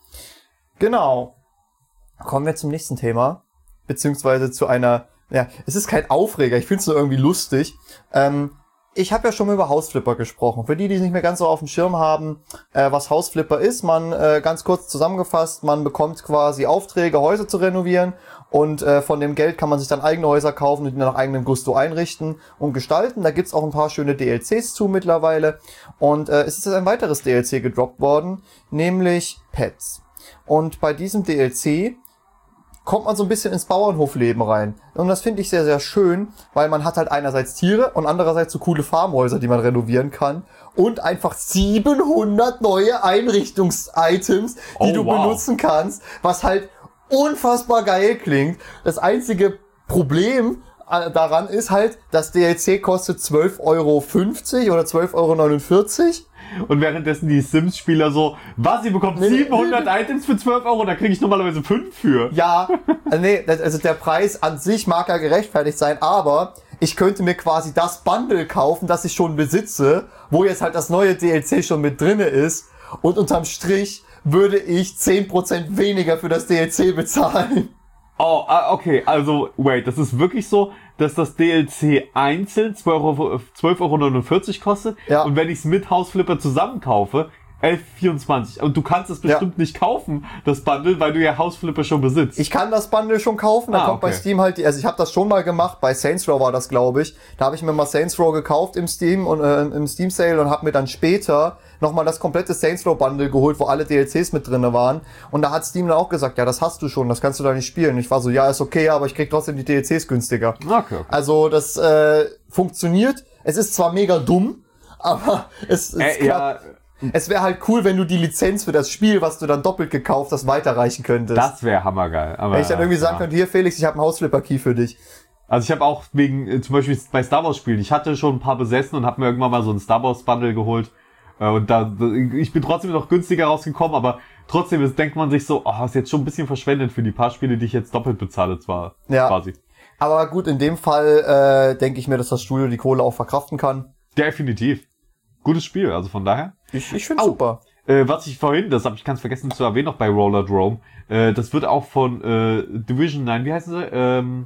Genau. Kommen wir zum nächsten Thema, beziehungsweise zu einer, ja, es ist kein Aufreger, ich finde es nur irgendwie lustig. Ähm, Ich habe ja schon mal über Hausflipper gesprochen. Für die, die es nicht mehr ganz so auf dem Schirm haben, äh, was Hausflipper ist, man, äh, ganz kurz zusammengefasst, man bekommt quasi Aufträge, Häuser zu renovieren, und äh, von dem Geld kann man sich dann eigene Häuser kaufen und die nach eigenem Gusto einrichten und gestalten. Da gibt's auch ein paar schöne D L Cs zu mittlerweile, und äh, es ist jetzt ein weiteres D L C gedroppt worden, nämlich Pets. Und bei diesem D L C kommt man so ein bisschen ins Bauernhofleben rein. Und das finde ich sehr, sehr schön, weil man hat halt einerseits Tiere und andererseits so coole Farmhäuser, die man renovieren kann. Und einfach siebenhundert neue Einrichtungs-Items, die oh, du wow. benutzen kannst, was halt unfassbar geil klingt. Das einzige Problem daran ist halt, das D L C kostet zwölf Euro fünfzig oder zwölf Euro neunundvierzig. Und währenddessen die Sims-Spieler so, was, ihr bekommt nee, siebenhundert nee, nee. Items für zwölf Euro, da kriege ich normalerweise fünf für. Ja, nee, also der Preis an sich mag ja gerechtfertigt sein, aber ich könnte mir quasi das Bundle kaufen, das ich schon besitze, wo jetzt halt das neue D L C schon mit drinne ist, und unterm Strich würde ich zehn Prozent weniger für das D L C bezahlen. Oh, okay, also, wait, das ist wirklich so, dass das D L C einzeln zwölf Euro neunundvierzig kostet, ja. Und wenn ich es mit Hausflipper zusammen kaufe, elf Euro vierundzwanzig. Und du kannst es bestimmt ja. nicht kaufen, das Bundle, weil du ja Hausflipper schon besitzt. Ich kann das Bundle schon kaufen, da ah, kommt okay. bei Steam halt, die, also ich habe das schon mal gemacht, bei Saints Row war das, glaube ich. Da habe ich mir mal Saints Row gekauft im Steam und äh, im Steam Sale und habe mir dann später nochmal das komplette Saints Row Bundle geholt, wo alle D L Cs mit drinne waren. Und da hat Steam dann auch gesagt, ja, das hast du schon, das kannst du da nicht spielen. Und ich war so, ja, ist okay, aber ich krieg trotzdem die D L Cs günstiger. Okay, okay. Also das äh, funktioniert. Es ist zwar mega dumm, aber es, es äh, ja. Es wäre halt cool, wenn du die Lizenz für das Spiel, was du dann doppelt gekauft hast, weiterreichen könntest. Das wäre hammergeil. Aber wenn ich dann irgendwie sagen ja. könnte, hier Felix, ich habe einen Hausflipper-Key für dich. Also ich habe auch wegen, äh, zum Beispiel bei Star Wars Spielen, ich hatte schon ein paar besessen und habe mir irgendwann mal so ein Star Wars Bundle geholt. Äh, und da, ich bin trotzdem noch günstiger rausgekommen, aber trotzdem ist, denkt man sich so, oh, ist jetzt schon ein bisschen verschwendet für die paar Spiele, die ich jetzt doppelt bezahle, zwar ja. quasi. Aber gut, in dem Fall äh, denke ich mir, dass das Studio die Kohle auch verkraften kann. Definitiv. Gutes Spiel, also von daher. Ich, ich finde super. Äh, was ich vorhin, das habe ich ganz vergessen zu erwähnen, noch bei Roller Drome, äh, das wird auch von äh, Division, nein, wie heißen sie? Ähm,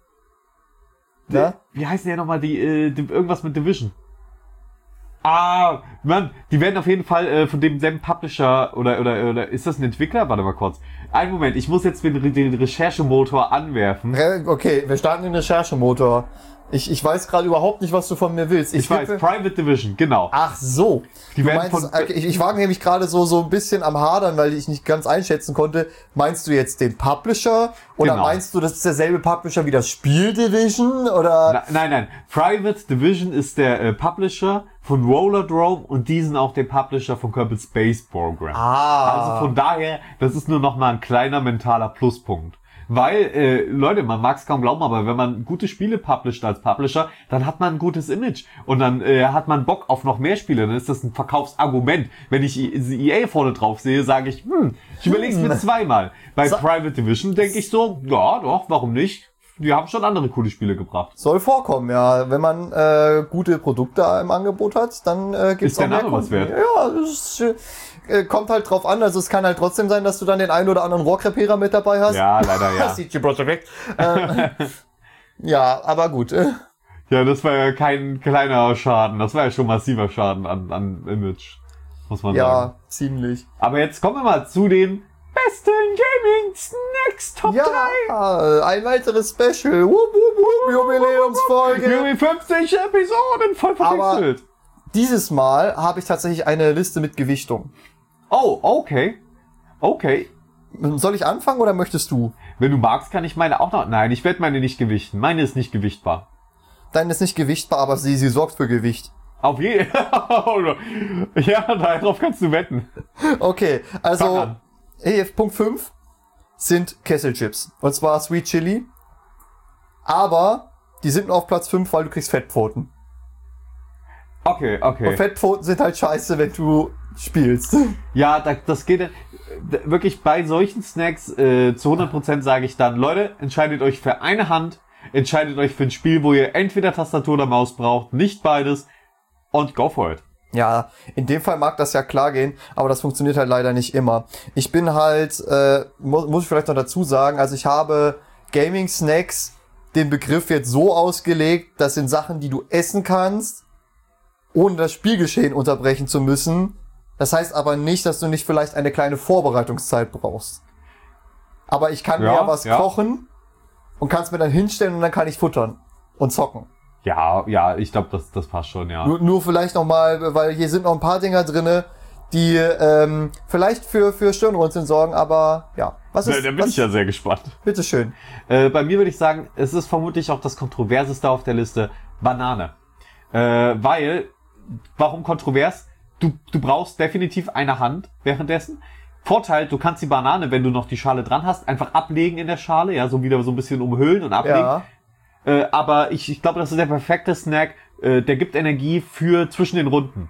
ja? die, wie heißen die ja nochmal, die, äh, die, irgendwas mit Division. Ah, Mann, die werden auf jeden Fall äh, von demselben Publisher, oder, oder, oder, ist das ein Entwickler? Warte mal kurz. Einen Moment, ich muss jetzt den, den Recherchemotor anwerfen. Okay, wir starten den Recherchemotor. Ich, ich weiß gerade überhaupt nicht, was du von mir willst. Ich, ich weiß, Private Division, genau. Ach so. Die du werden meinst, von, okay, ich, ich war nämlich gerade so so ein bisschen am Hadern, weil ich nicht ganz einschätzen konnte. Meinst du jetzt den Publisher? Oder genau. meinst du, das ist derselbe Publisher wie das Spiel Division? Oder? Na, nein, nein. Private Division ist der äh, Publisher von Roller Drome, und die sind auch der Publisher von Kerbal Space Program. Ah. Also von daher, das ist nur noch mal ein kleiner mentaler Pluspunkt. Weil, äh, Leute, man mag es kaum glauben, aber wenn man gute Spiele publisht als Publisher, dann hat man ein gutes Image. Und dann äh, hat man Bock auf noch mehr Spiele. Dann ist das ein Verkaufsargument. Wenn ich E A vorne drauf sehe, sage ich, hm, ich überlege es mir zweimal. Bei so, Private Division denke ich so, ja, doch, warum nicht? Die haben schon andere coole Spiele gebracht. Soll vorkommen, ja. Wenn man äh, gute Produkte im Angebot hat, dann äh, gibt's ist auch mehr Name was wert. Ja, das ist, äh, kommt halt drauf an. Also es kann halt trotzdem sein, dass du dann den einen oder anderen Rohrkrepierer mit dabei hast. Ja, leider ja. Das sieht die Project. ähm, ja, aber gut. Ja, das war ja kein kleiner Schaden. Das war ja schon massiver Schaden an, an Image. Muss man ja, sagen. Ja, ziemlich. Aber jetzt kommen wir mal zu den besten Gaming Snacks Top ja, drei. Ein weiteres Special. Wupp, wupp, wupp, Jubiläumsfolge. Juli fünfzig Episoden voll verpixelt. Aber dieses Mal habe ich tatsächlich eine Liste mit Gewichtung. Oh, okay. Okay. Soll ich anfangen oder möchtest du? Wenn du magst, kann ich meine auch noch... Nein, ich werde meine nicht gewichten. Meine ist nicht gewichtbar. Deine ist nicht gewichtbar, aber sie, sie sorgt für Gewicht. Auf jeden Fall. Ja, darauf kannst du wetten. Okay, also hey, Punkt fünf sind Kesselchips. Und zwar Sweet Chili. Aber die sind nur auf Platz fünf, weil du kriegst Fettpfoten. Okay, okay. Und Fettpfoten sind halt scheiße, wenn du spielst. Ja, das, das geht wirklich bei solchen Snacks äh, zu hundert Prozent sage ich dann, Leute, entscheidet euch für eine Hand, entscheidet euch für ein Spiel, wo ihr entweder Tastatur oder Maus braucht, nicht beides und go for it. Ja, in dem Fall mag das ja klar gehen, aber das funktioniert halt leider nicht immer. Ich bin halt, äh, muss, muss ich vielleicht noch dazu sagen, also ich habe Gaming Snacks den Begriff jetzt so ausgelegt, das sind Sachen, die du essen kannst, ohne das Spielgeschehen unterbrechen zu müssen. Das heißt aber nicht, dass du nicht vielleicht eine kleine Vorbereitungszeit brauchst. Aber ich kann ja, mir ja was ja. kochen und kann es mir dann hinstellen und dann kann ich futtern und zocken. Ja, ja, ich glaube, das, das passt schon, ja. Nur, nur vielleicht nochmal, weil hier sind noch ein paar Dinger drinne, die ähm, vielleicht für für Stirnrunzeln sorgen, aber ja. Was ist, da, da bin was, ich ja sehr gespannt. Bitteschön. Äh, bei mir würde ich sagen, es ist vermutlich auch das Kontroverseste auf der Liste, Banane. Äh, weil, warum kontrovers? Du, du brauchst definitiv eine Hand währenddessen. Vorteil, du kannst die Banane, wenn du noch die Schale dran hast, einfach ablegen in der Schale, ja, so wieder so ein bisschen umhüllen und ablegen. Ja. Äh, aber ich, ich glaube, das ist der perfekte Snack, äh, der gibt Energie für zwischen den Runden.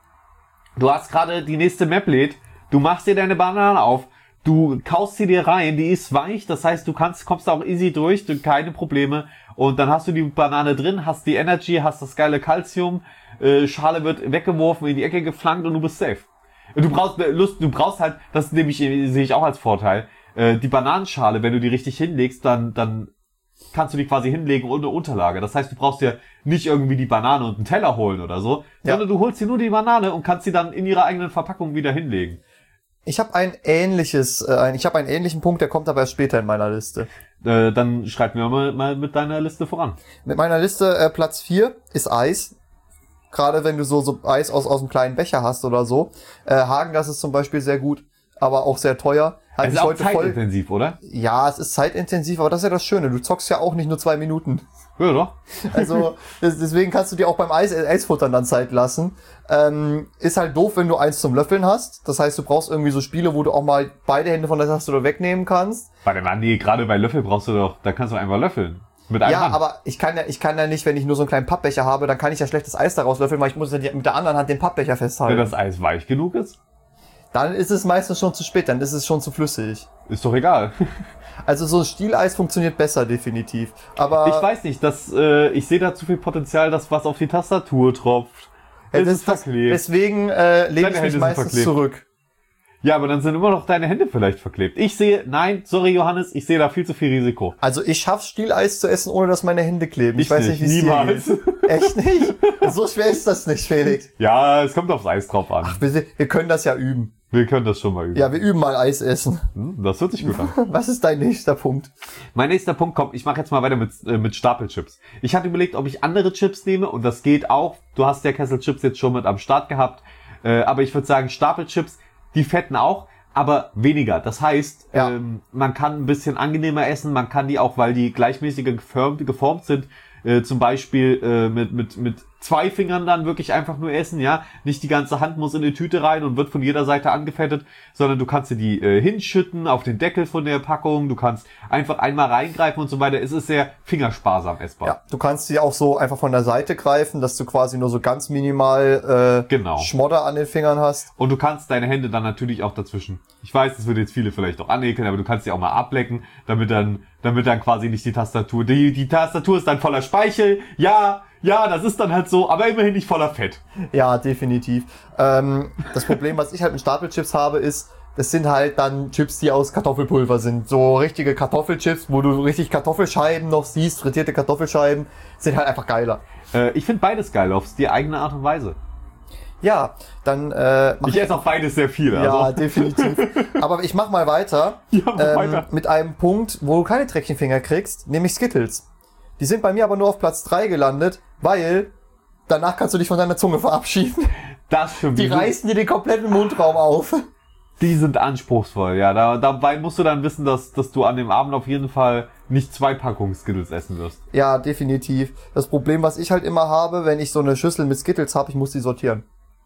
Du hast gerade die nächste Map lädt, du machst dir deine Banane auf, du kaust sie dir rein, die ist weich, das heißt, du kannst, kommst da auch easy durch, du, keine Probleme. Und dann hast du die Banane drin, hast die Energy, hast das geile Calcium, äh, Schale wird weggeworfen, in die Ecke geflankt und du bist safe. Du brauchst Lust, du brauchst halt, das nehme ich, sehe ich auch als Vorteil, äh, die Bananenschale, wenn du die richtig hinlegst, dann, dann kannst du die quasi hinlegen ohne Unterlage. Das heißt, du brauchst dir nicht irgendwie die Banane und einen Teller holen oder so, ja. sondern du holst dir nur die Banane und kannst sie dann in ihrer eigenen Verpackung wieder hinlegen. Ich habe ein ähnliches, äh, ich habe einen ähnlichen Punkt, der kommt aber erst später in meiner Liste. Äh, dann schreib mir mal, mal mit deiner Liste voran. Mit meiner Liste äh, Platz vier ist Eis. Gerade wenn du so, so Eis aus, aus einem kleinen Becher hast oder so. Äh, Hagen, das ist zum Beispiel sehr gut, aber auch sehr teuer. Hat Es mich ist auch heute zeitintensiv, voll, oder? Ja, es ist zeitintensiv, aber das ist ja das Schöne. Du zockst ja auch nicht nur zwei Minuten. Ja, doch. Also das, deswegen kannst du dir auch beim Eis, Eisfuttern dann Zeit lassen. Ähm, ist halt doof, wenn du eins zum Löffeln hast. Das heißt, du brauchst irgendwie so Spiele, wo du auch mal beide Hände von der Tastatur wegnehmen kannst. Warte mal, nee, gerade bei Löffel brauchst du doch, da kannst du einfach löffeln. Mit einer Ja, Hand. aber ich kann ja, ich kann ja nicht, wenn ich nur so einen kleinen Pappbecher habe, dann kann ich ja schlechtes Eis daraus löffeln, weil ich muss ja die- mit der anderen Hand den Pappbecher festhalten. Wenn das Eis weich genug ist, Dann ist es meistens schon zu spät, dann ist es schon zu flüssig. ist doch egal. Also so ein Stieleis funktioniert besser, definitiv. Aber Ich weiß nicht, dass äh, ich sehe da zu viel Potenzial, dass was auf die Tastatur tropft. äh, Es das, ist das, verklebt. deswegen äh, lehne Deine ich Hände mich sind meistens verklebt. zurück. Ja, aber dann sind immer noch deine Hände vielleicht verklebt. Ich sehe, nein, sorry Johannes, ich sehe da viel zu viel Risiko. Also ich schaff's, Stieleis zu essen, ohne dass meine Hände kleben. Ich, Ich weiß nicht, nicht, wie es dir niemals. geht. Echt nicht? So schwer ist das nicht, Felix. Ja, es kommt aufs Eis drauf an. Wir, wir können das ja üben. Wir können das schon mal üben. Ja, wir üben mal Eis essen. Hm, das hört sich gut an. Was ist dein nächster Punkt? Mein nächster Punkt kommt, ich mache jetzt mal weiter mit, äh, mit Stapelchips. Ich hatte überlegt, ob ich andere Chips nehme und das geht auch. Du hast ja Kesselchips jetzt schon mit am Start gehabt. Äh, aber ich würde sagen, Stapelchips, die fetten auch, aber weniger. Das heißt, Ja. ähm, man kann ein bisschen angenehmer essen, man kann die auch, weil die gleichmäßiger geformt, geformt sind, äh, zum Beispiel äh, mit, mit, mit zwei Fingern dann wirklich einfach nur essen, ja. Nicht die ganze Hand muss in die Tüte rein und wird von jeder Seite angefettet, sondern du kannst dir die äh, hinschütten auf den Deckel von der Packung, du kannst einfach einmal reingreifen und so weiter. Es ist sehr fingersparsam essbar. Ja, du kannst sie auch so einfach von der Seite greifen, dass du quasi nur so ganz minimal äh, Genau. Schmodder an den Fingern hast. Und du kannst deine Hände dann natürlich auch dazwischen. Ich weiß, das würde jetzt viele vielleicht auch anekeln, aber du kannst sie auch mal ablecken, damit dann, damit dann quasi nicht die Tastatur, die, die Tastatur ist dann voller Speichel. Ja, Ja, das ist dann halt so, aber immerhin nicht voller Fett. Ja, definitiv. Ähm, das Problem, was ich halt mit Stapelchips habe, ist, das sind halt dann Chips, die aus Kartoffelpulver sind. So richtige Kartoffelchips, wo du richtig Kartoffelscheiben noch siehst, frittierte Kartoffelscheiben, sind halt einfach geiler. Äh, ich finde beides geil, auf die eigene Art und Weise. Ja, dann äh, Ich esse auch beides sehr viel. Ja, Also. definitiv. Aber ich mach mal weiter, Ja, mach ähm, weiter. mit einem Punkt, wo du keine Treckchenfinger kriegst, nämlich Skittles. Die sind bei mir aber nur auf Platz drei gelandet, weil danach kannst du dich von deiner Zunge verabschieden. Das stimmt. Die Die sind- reißen dir den kompletten Mundraum auf. Die sind anspruchsvoll, ja. Da, dabei musst du dann wissen, dass, dass du an dem Abend auf jeden Fall nicht zwei Packungen Skittles essen wirst. Ja, definitiv. Das Problem, was ich halt immer habe, wenn ich so eine Schüssel mit Skittles habe, ich muss die sortieren.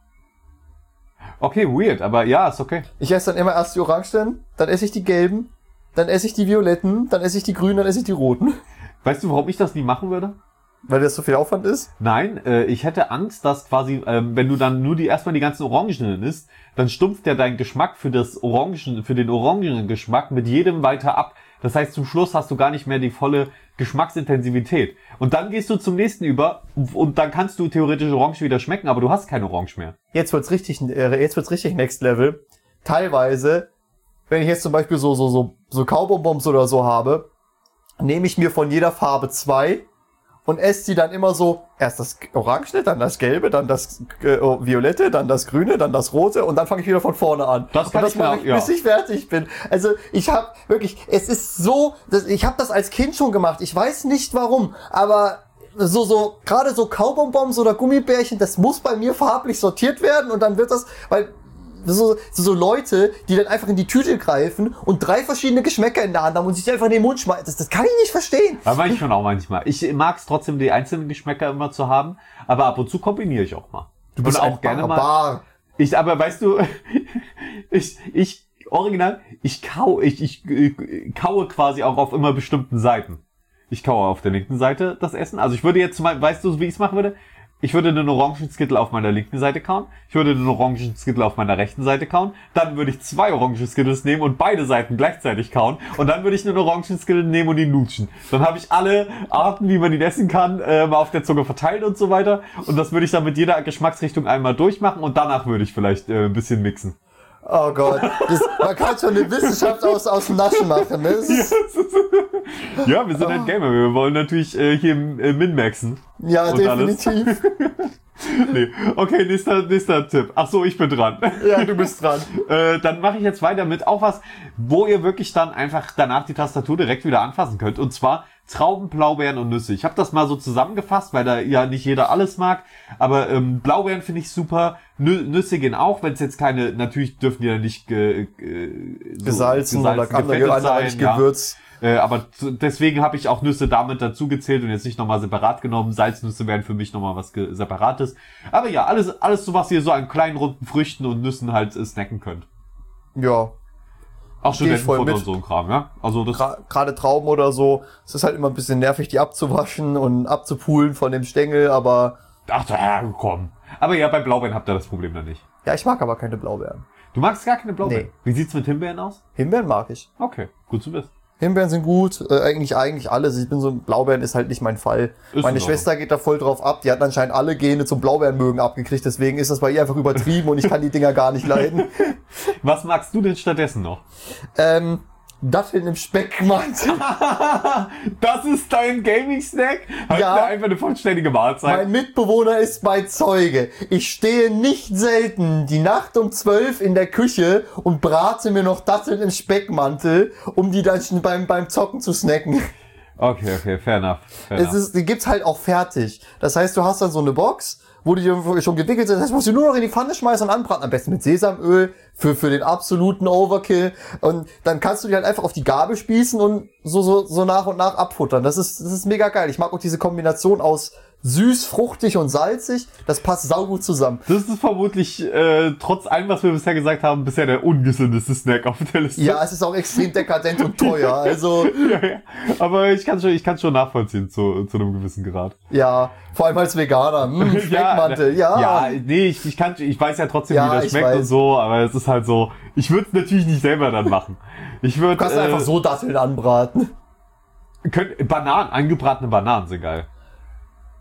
Okay, weird, aber ja, ist okay. Ich esse dann immer erst die Orangen, dann esse ich die gelben, dann esse ich die violetten, dann esse ich die grünen, dann esse ich die roten. Weißt du, warum ich das nie machen würde? Weil das so viel Aufwand ist? Nein, äh, ich hätte Angst, dass quasi, ähm, wenn du dann nur die erstmal die ganzen Orangen isst, dann stumpft ja dein Geschmack für das Orangen, für den orangenen Geschmack mit jedem weiter ab. Das heißt, zum Schluss hast du gar nicht mehr die volle Geschmacksintensivität. Und dann gehst du zum nächsten über und dann kannst du theoretisch Orange wieder schmecken, aber du hast keine Orange mehr. Jetzt wird's richtig, äh, jetzt wird's richtig Next Level. Teilweise, wenn ich jetzt zum Beispiel so, so, so, so Kaubonbons oder so habe, nehme ich mir von jeder Farbe zwei und esse sie dann immer so, erst das Orange, dann das Gelbe, dann das äh, Violette, dann das Grüne, dann das Rote und dann fange ich wieder von vorne an. Das und kann das ich mir mache auch- ich, ja. bis ich fertig bin. Also ich habe wirklich, es ist so, das, ich habe das als Kind schon gemacht. Ich weiß nicht warum, aber so, so, gerade so Kaubonbons oder Gummibärchen, das muss bei mir farblich sortiert werden und dann wird das, weil so, so, so Leute, die dann einfach in die Tüte greifen und drei verschiedene Geschmäcker in der Hand haben und sich die einfach in den Mund schmeißen. Das, das kann ich nicht verstehen. Aber mache ich schon auch manchmal. Ich mag es trotzdem, die einzelnen Geschmäcker immer zu haben, aber ab und zu kombiniere ich auch mal. Du bist und auch gerne mal. Ich, aber weißt du, ich, ich, original, ich kau, ich, ich äh, kaue quasi auch auf immer bestimmten Seiten. Ich kaue auf der linken Seite das Essen. Also ich würde jetzt mal, weißt du, wie ich es machen würde? Ich würde einen Orangenskittel auf meiner linken Seite kauen. Ich würde einen Orangenskittel auf meiner rechten Seite kauen. Dann würde ich zwei Orangenskittles nehmen und beide Seiten gleichzeitig kauen. Und dann würde ich einen Orangenskittel nehmen und ihn lutschen. Dann habe ich alle Arten, wie man ihn essen kann, äh, mal auf der Zunge verteilt und so weiter. Und das würde ich dann mit jeder Geschmacksrichtung einmal durchmachen. Und danach würde ich vielleicht äh, ein bisschen mixen. Oh Gott, das, man kann schon eine Wissenschaft aus, aus dem Naschen machen, ne? Das ist, Ja, wir sind halt Gamer. Wir wollen natürlich äh, hier äh, min-maxen. ja, Und alles. definitiv. Nee. Okay, nächster, nächster Tipp. Ach so, ich bin dran. Ja, du bist dran. Äh, dann mache ich jetzt weiter mit auch was, wo ihr wirklich dann einfach danach die Tastatur direkt wieder anfassen könnt. Und zwar Trauben, Blaubeeren und Nüsse. Ich habe das mal so zusammengefasst, weil da ja nicht jeder alles mag. Aber ähm, Blaubeeren finde ich super. Nü Nüsse gehen auch, wenn es jetzt keine, natürlich dürfen die dann nicht ge, äh, so Gesalzen oder andere gefettet anderweitig sein, ja. Gewürz. Äh, aber zu, deswegen habe ich auch Nüsse damit dazu gezählt und jetzt nicht nochmal separat genommen. Salznüsse wären für mich nochmal was ge- Separates. Aber ja, alles, alles so, was ihr so an kleinen runden Früchten und Nüssen halt äh, snacken könnt. Ja, Auch Geh ich voll Studentenfutter mit. und so ein Kram, ja? Also das, gra- gerade Trauben oder so, es ist halt immer ein bisschen nervig, die abzuwaschen und abzupulen von dem Stängel, aber ach, ja, komm. Aber ja, bei Blaubeeren habt ihr das Problem dann nicht. ja, ich mag aber keine Blaubeeren. Du magst gar keine Blaubeeren? Nee. Wie sieht's mit Himbeeren aus? Himbeeren mag ich. Okay, gut zu wissen. Himbeeren sind gut, äh, eigentlich eigentlich alles. Ich bin so, Blaubeeren ist halt nicht mein Fall. Ist Meine in Schwester geht da voll drauf ab. Die hat anscheinend alle Gene zum Blaubeerenmögen abgekriegt. Deswegen ist das bei ihr einfach übertrieben und ich kann die Dinger gar nicht leiden. Was magst du denn stattdessen noch? Ähm, Datteln im Speckmantel. Das ist dein Gaming-Snack? Halt Ja. mir einfach eine vollständige Mahlzeit. Mein Mitbewohner ist mein Zeuge. Ich stehe nicht selten die Nacht um zwölf in der Küche und brate mir noch Datteln im Speckmantel, um die dann schon beim, beim Zocken zu snacken. Okay, okay, fair enough. Fair Es enough. ist, die gibt's halt auch fertig. Das heißt, du hast dann so eine Box, wo die schon gewickelt sind. Das heißt, musst du nur noch in die Pfanne schmeißen und anbraten. Am besten mit Sesamöl für, für den absoluten Overkill. Und dann kannst du die halt einfach auf die Gabel spießen und so, so, so nach und nach abfuttern. Das ist, das ist mega geil. Ich mag auch diese Kombination aus süß, fruchtig und salzig. Das passt saugut zusammen. Das ist vermutlich, äh, trotz allem, was wir bisher gesagt haben, bisher der ungesündeste Snack auf der Liste. Ja, es ist auch extrem dekadent und teuer. Also, ja, ja. Aber ich kann schon, ich kann schon nachvollziehen zu, zu einem gewissen Grad. ja, vor allem als Veganer. Hm, Speckmantel, ja. Ja, nee, ich, ich kann, ich weiß ja trotzdem, Ja, wie das ich schmeckt weiß. und so, aber es ist halt so, ich würde es natürlich nicht selber dann machen. Ich würde, Du kannst äh, einfach so Datteln anbraten. könnt, Bananen, angebratene Bananen sind geil.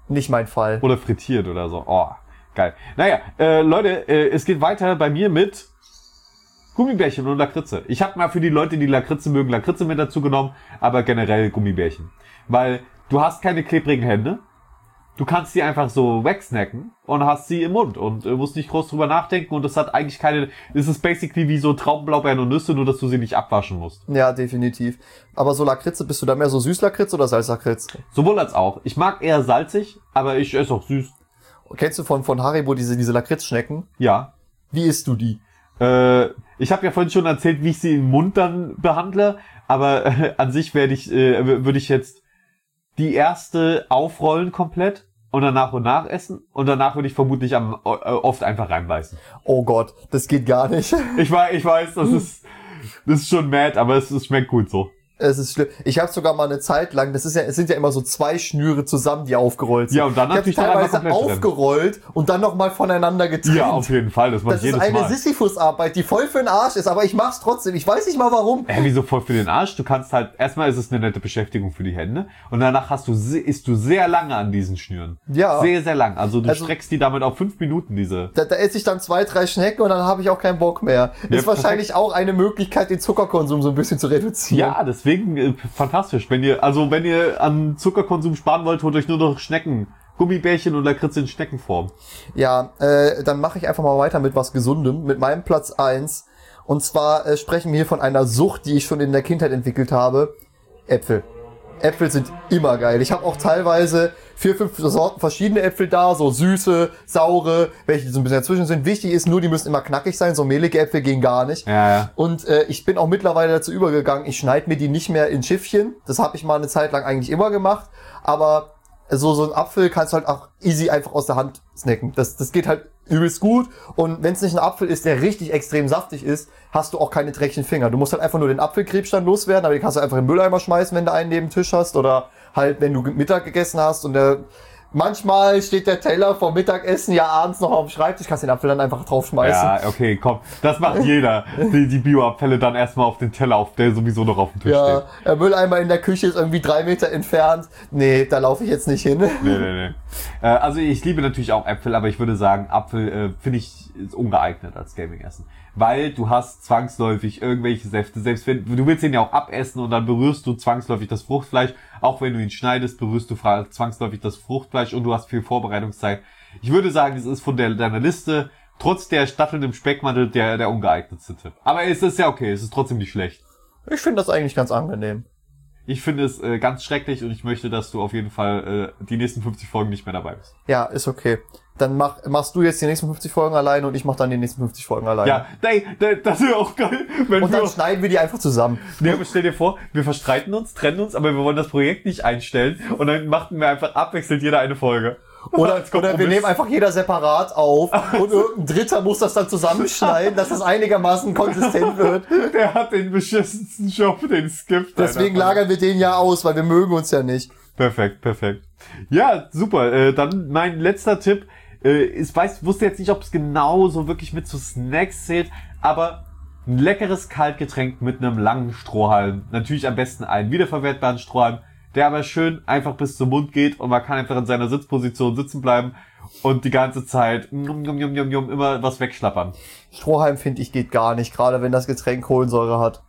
Nicht mein Fall. Oder frittiert oder so. Oh, geil. Naja, äh, Leute, äh, es geht weiter bei mir mit Gummibärchen und Lakritze. Ich habe mal für die Leute, die Lakritze mögen, Lakritze mit dazu genommen, aber generell Gummibärchen. Weil du hast keine klebrigen Hände. Du kannst die einfach so wegsnacken und hast sie im Mund und äh, musst nicht groß drüber nachdenken und das hat eigentlich keine, es ist basically wie so Traubenblaubeeren und Nüsse, nur dass du sie nicht abwaschen musst. Ja, definitiv. Aber so Lakritze, bist du da mehr so Süßlakritz oder Salzlakritz? Sowohl als auch. Ich mag eher salzig, aber ich esse auch süß. Kennst du von, von Haribo diese, diese Lakritzschnecken? Ja. Wie isst du die? Äh, ich habe ja vorhin schon erzählt, wie ich sie im Mund dann behandle, aber äh, an sich werde ich, äh, würde ich jetzt die erste aufrollen komplett und dann nach und nach essen und danach würde ich vermutlich am äh, oft einfach reinbeißen. Oh Gott, das geht gar nicht. Ich weiß, ich weiß, das ist das ist schon mad, aber es, es schmeckt gut so. Es ist schlimm. Ich habe sogar mal eine Zeit lang, das ist ja, es sind ja immer so zwei Schnüre zusammen, die aufgerollt sind. Ja, und dann ich natürlich hab dann einfach teilweise komplett aufgerollt und dann nochmal voneinander getrennt. Ja, auf jeden Fall, das mache ich Das ist jedes eine Mal. Sisyphus-Arbeit, die voll für den Arsch ist, aber ich mach's trotzdem. Ich weiß nicht mal warum. Hä, wieso voll für den Arsch? Du kannst halt, erstmal ist es eine nette Beschäftigung für die Hände und danach hast du, se- isst du sehr lange an diesen Schnüren. Ja. Sehr, sehr lang. Also du Also- streckst die damit auf fünf Minuten, diese. Da, da esse ich dann zwei, drei Schnecken und dann habe ich auch keinen Bock mehr. Ja, Ist wahrscheinlich auch eine Möglichkeit, den Zuckerkonsum so ein bisschen zu reduzieren. Ja, deswegen äh, fantastisch. Wenn ihr, also wenn ihr an Zuckerkonsum sparen wollt, holt euch nur noch Schnecken. Gummibärchen und Lakritze in Schneckenform. Ja, äh, dann mache ich einfach mal weiter mit was Gesundem, mit meinem Platz eins. Und zwar äh, sprechen wir hier von einer Sucht, die ich schon in der Kindheit entwickelt habe. Äpfel. Äpfel sind immer geil. Ich habe auch teilweise vier, fünf Sorten verschiedene Äpfel da, so süße, saure, welche so ein bisschen dazwischen sind. Wichtig ist nur, die müssen immer knackig sein, so mehlige Äpfel gehen gar nicht. Ja, ja. Und äh, ich bin auch mittlerweile dazu übergegangen, ich schneide mir die nicht mehr in Schiffchen. Das habe ich mal eine Zeit lang eigentlich immer gemacht. Aber so so ein Apfel kannst du halt auch easy einfach aus der Hand snacken. Das, das geht halt übelst gut. Und wenn es nicht ein Apfel ist, der richtig extrem saftig ist, hast du auch keine dreckigen Finger. Du musst halt einfach nur den Apfelkrebs dann loswerden, aber den kannst du einfach in den Mülleimer schmeißen, wenn du einen neben dem Tisch hast. Oder halt, wenn du Mittag gegessen hast und der... Manchmal steht der Teller vom Mittagessen ja abends noch auf dem Schreibtisch, kannst den Apfel dann einfach draufschmeißen. Ja, okay, komm. Das macht jeder. Die, die Bioabfälle dann erstmal auf den Teller, auf der sowieso noch auf dem Tisch Ja, steht. der Mülleimer in der Küche ist irgendwie drei Meter entfernt. Nee, da laufe ich jetzt nicht hin. Nee, nee, nee. Äh, also ich liebe natürlich auch Äpfel, aber ich würde sagen, Apfel äh, finde ich ist ungeeignet als Gaming-Essen. Weil du hast zwangsläufig irgendwelche Säfte, selbst wenn, du willst den ja auch abessen und dann berührst du zwangsläufig das Fruchtfleisch. Auch wenn du ihn schneidest, berührst du fra- zwangsläufig das Fruchtfleisch und du hast viel Vorbereitungszeit. Ich würde sagen, es ist von der, deiner Liste, trotz der Stacheln im Speckmantel, der, der ungeeignetste Tipp. Aber es ist ja okay, es ist trotzdem nicht schlecht. Ich finde das eigentlich ganz angenehm. Ich finde es äh, ganz schrecklich und ich möchte, dass du auf jeden Fall äh, die nächsten fünfzig Folgen nicht mehr dabei bist. Ja, ist okay. Dann mach, machst du jetzt die nächsten fünfzig Folgen alleine und ich mach dann die nächsten fünfzig Folgen alleine. Ja, ey, das wäre auch geil. Wenn Und wir, dann schneiden wir die einfach zusammen. nee, aber stell dir vor, wir verstreiten uns, trennen uns, aber wir wollen das Projekt nicht einstellen und dann machen wir einfach abwechselnd jeder eine Folge. Oder, Als oder wir Kompromiss. nehmen einfach jeder separat auf und irgendein Dritter muss das dann zusammenschneiden, dass das einigermaßen konsistent wird. Der hat den beschissensten Job, den skippt. Deswegen einer. lagern wir den ja aus, weil wir mögen uns ja nicht. Perfekt, perfekt. Ja, super. Äh, dann mein letzter Tipp. Äh, ich weiß, wusste jetzt nicht, ob es genau so wirklich mit zu Snacks zählt, aber ein leckeres Kaltgetränk mit einem langen Strohhalm. Natürlich am besten einen wiederverwertbaren Strohhalm, der aber schön einfach bis zum Mund geht und man kann einfach in seiner Sitzposition sitzen bleiben und die ganze Zeit njum, njum, njum, njum, njum, immer was wegschlappern. Strohhalm, finde ich, geht gar nicht, gerade wenn das Getränk Kohlensäure hat.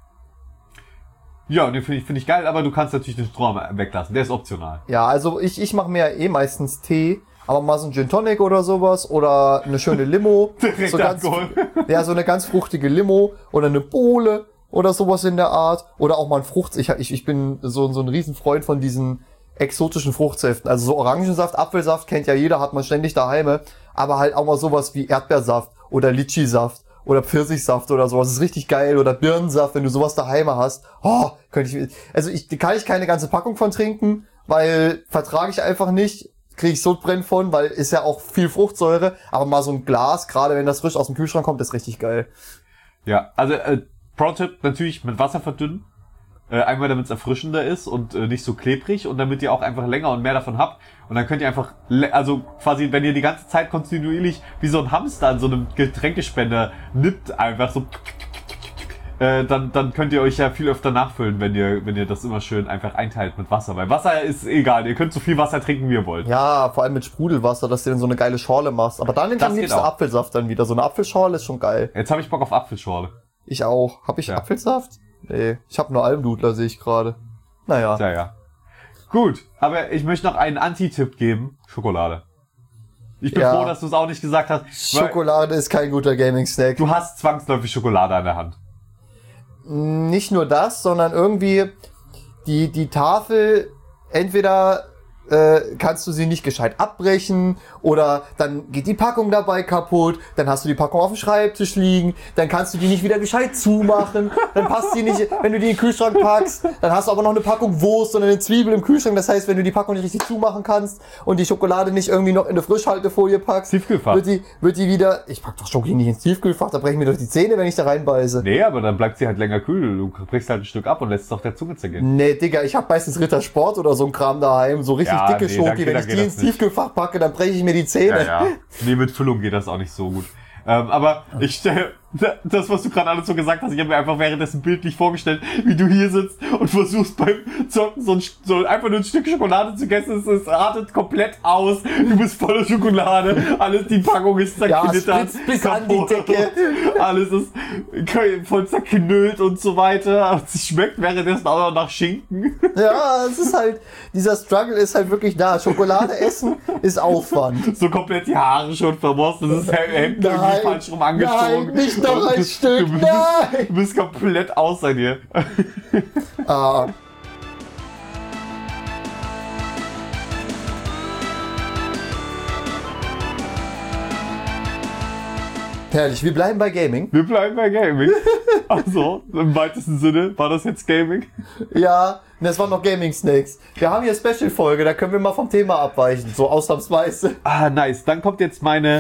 Ja, den finde ich, finde ich geil, aber du kannst natürlich den Strohhalm weglassen. Der ist optional. Ja, also ich, ich mache mir ja eh meistens Tee, aber mal so ein Gin Tonic oder sowas oder eine schöne Limo. Direkt so ganz, Alkohol. ja, so eine ganz fruchtige Limo oder eine Bowle oder sowas in der Art. Oder auch mal ein Frucht. Ich, ich, ich bin so, so ein Riesenfreund von diesen exotischen Fruchtsäften. Also so Orangensaft, Apfelsaft kennt ja jeder, hat man ständig daheim. Aber halt auch mal sowas wie Erdbeersaft oder Litschi-Saft oder Pfirsichsaft oder sowas. Das ist richtig geil. Oder Birnensaft, wenn du sowas daheim hast. Oh, könnte ich, also ich, kann ich keine ganze Packung von trinken, weil vertrage ich einfach nicht. Kriege ich Sodbrennen von, weil ist ja auch viel Fruchtsäure. Aber mal so ein Glas, gerade wenn das frisch aus dem Kühlschrank kommt, ist richtig geil. Ja, also äh, Pro-Tipp natürlich mit Wasser verdünnen. Äh, einmal damit es erfrischender ist und äh, nicht so klebrig und damit ihr auch einfach länger und mehr davon habt. Und dann könnt ihr einfach, le- also quasi, wenn ihr die ganze Zeit kontinuierlich wie so ein Hamster an so einem Getränkespender nippt, einfach so äh, dann, dann könnt ihr euch ja viel öfter nachfüllen, wenn ihr, wenn ihr das immer schön einfach einteilt mit Wasser. Weil Wasser ist egal, ihr könnt so viel Wasser trinken, wie ihr wollt. Ja, vor allem mit Sprudelwasser, dass du dann so eine geile Schorle machst. Aber dann nimmt am liebsten Apfelsaft dann wieder. So eine Apfelschorle ist schon geil. Jetzt habe ich Bock auf Apfelschorle. Ich auch. Hab ich ja. Apfelsaft? Nee, ich habe nur Almdudler, sehe ich gerade. Naja. Ja, ja. Gut, aber ich möchte noch einen Anti-Tipp geben. Schokolade. Ich bin ja. froh, dass du es auch nicht gesagt hast. Schokolade ist kein guter Gaming-Snack. Du hast zwangsläufig Schokolade an der Hand. Nicht nur das, sondern irgendwie die, die Tafel, entweder äh, kannst du sie nicht gescheit abbrechen oder dann geht die Packung dabei kaputt, dann hast du die Packung auf dem Schreibtisch liegen, dann kannst du die nicht wieder gescheit zumachen, dann passt die nicht, wenn du die in den Kühlschrank packst, dann hast du aber noch eine Packung Wurst und eine Zwiebel im Kühlschrank, das heißt, wenn du die Packung nicht richtig zumachen kannst und die Schokolade nicht irgendwie noch in eine Frischhaltefolie packst, Tiefkühlfach. wird die, wird die wieder, ich pack doch Schokolade nicht ins Tiefkühlfach, da brechen mir doch die Zähne, wenn ich da reinbeiße. Nee, aber dann bleibt sie halt länger kühl, du brichst halt ein Stück ab und lässt es auf der Zunge zergehen. Nee, Digga, ich hab meistens Rittersport oder so ein Kram daheim, so richtig Ja, dicke nee, Schoki, da- wenn da ich geht die das ins nicht. Tiefkühlfach packe, dann breche ich mir die Zähne. Ja, ja. Nee, mit Füllung geht das auch nicht so gut. Ähm, aber ich stelle, das, was du gerade alles so gesagt hast, ich habe mir einfach währenddessen bildlich vorgestellt, wie du hier sitzt und versuchst beim Zocken so, ein, so einfach nur ein Stück Schokolade zu essen. Es, es artet komplett aus. Du bist voller Schokolade. Alles, die Packung ist zerknittert. Ja, spritzt bis an die Decke. Alles ist voll zerknüllt und so weiter. Und sie schmeckt währenddessen auch noch nach Schinken. Ja, es ist halt, dieser Struggle ist halt wirklich da. Schokolade essen ist Aufwand. So komplett die Haare schon vermostet. Das Hemd irgendwie falsch rum angezogen. Nein, nicht noch ein du, Stück, du bist, nein! Du bist komplett außer dir. Ah. Herrlich, wir bleiben bei Gaming. Wir bleiben bei Gaming. Also, im weitesten Sinne war das jetzt Gaming. Ja, das waren noch Gaming Snacks. Wir haben hier Special-Folge, da können wir mal vom Thema abweichen, so ausnahmsweise. Ah, nice. Dann kommt jetzt meine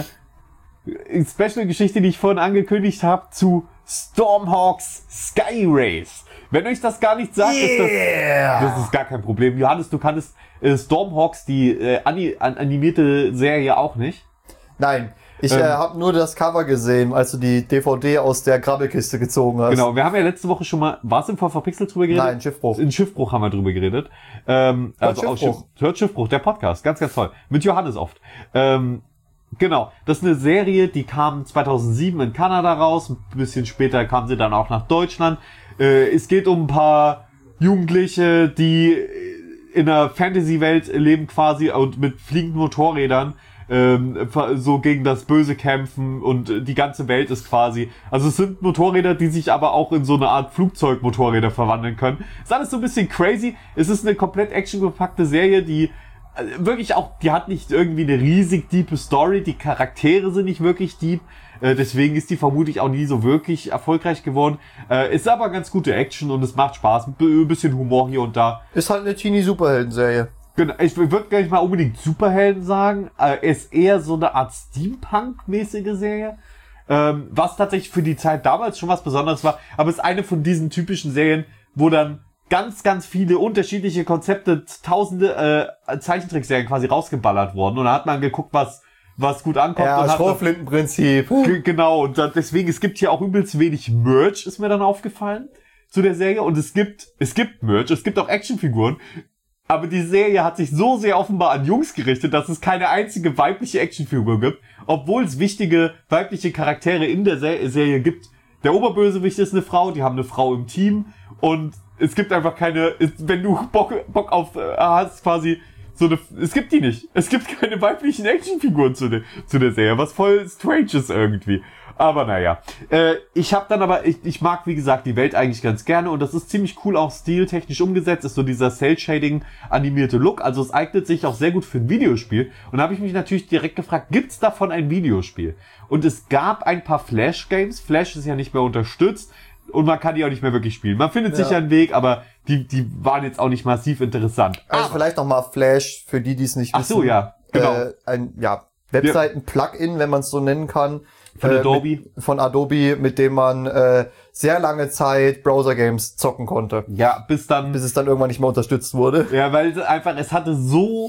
Special-Geschichte, die ich vorhin angekündigt habe, zu Stormhawks Sky Race. Wenn euch das gar nicht sagt, Yeah. ist das, das ist gar kein Problem. Johannes, du kannst äh, Stormhawks, die äh, ani animierte Serie, auch nicht. Nein, ich Ähm. äh, habe nur das Cover gesehen, als du die D V D aus der Krabbelkiste gezogen hast. Genau, wir haben ja letzte Woche schon mal, war es im Verpixelt drüber geredet? Nein, Schiffbruch. In Schiffbruch haben wir drüber geredet. Ähm, Hört also aus Schiffbruch. Schiff, hört Schiffbruch, der Podcast, ganz, ganz toll. Mit Johannes oft. Ähm, genau, das ist eine Serie, die kam zweitausendsieben in Kanada raus. Ein bisschen später kam sie dann auch nach Deutschland. Äh, es geht um ein paar Jugendliche, die in einer Fantasy-Welt leben quasi und mit fliegenden Motorrädern ähm, so gegen das Böse kämpfen und die ganze Welt ist quasi, also es sind Motorräder, die sich aber auch in so eine Art Flugzeugmotorräder verwandeln können. Ist alles so ein bisschen crazy. Es ist eine komplett actiongepackte Serie, die äh, wirklich auch, die hat nicht irgendwie eine riesig diepe Story, die Charaktere sind nicht wirklich deep, äh, deswegen ist die vermutlich auch nie so wirklich erfolgreich geworden. Äh, ist aber ganz gute Action und es macht Spaß, ein bisschen Humor hier und da. Ist halt eine Teenie-Superhelden-Serie. Genau, ich würde gar nicht mal unbedingt Superhelden sagen, äh, ist eher so eine Art Steampunk-mäßige Serie, ähm, was tatsächlich für die Zeit damals schon was Besonderes war, aber ist eine von diesen typischen Serien, wo dann ganz, ganz viele unterschiedliche Konzepte, tausende äh, Zeichentrickserien quasi rausgeballert wurden und da hat man geguckt, was was gut ankommt. Ja, und hat Schrotflintenprinzip. G- Genau, und dann, deswegen, es gibt hier auch übelst wenig Merch, ist mir dann aufgefallen, zu der Serie. Und es gibt, es gibt Merch, es gibt auch Actionfiguren. Aber die Serie hat sich so sehr offenbar an Jungs gerichtet, dass es keine einzige weibliche Actionfigur gibt, obwohl es wichtige weibliche Charaktere in der Se- Serie gibt. Der Oberbösewicht ist eine Frau, die haben eine Frau im Team und es gibt einfach keine, wenn du Bock, Bock auf äh, hast, quasi so eine, es gibt die nicht. Es gibt keine weiblichen Actionfiguren zu der, zu der Serie, was voll strange ist irgendwie. Aber naja. Äh, ich habe dann aber, ich, ich mag wie gesagt die Welt eigentlich ganz gerne und das ist ziemlich cool auch stiltechnisch umgesetzt, ist so dieser Cell-Shading animierte Look, also es eignet sich auch sehr gut für ein Videospiel. Und da habe ich mich natürlich direkt gefragt, gibt's davon ein Videospiel? Und es gab ein paar Flash-Games, Flash ist ja nicht mehr unterstützt und man kann die auch nicht mehr wirklich spielen. Man findet Ja. sicher einen Weg, aber die, die waren jetzt auch nicht massiv interessant. Also vielleicht noch mal Flash, für die, die es nicht Ach wissen. so, ja, genau. Äh, ein, ja, Webseiten-Plugin, wenn man es so nennen kann. Von äh, Adobe. Mit, von Adobe, mit dem man äh, sehr lange Zeit Browser-Games zocken konnte. Ja, bis dann, Bis es dann irgendwann nicht mehr unterstützt wurde. ja, weil es einfach, es hatte so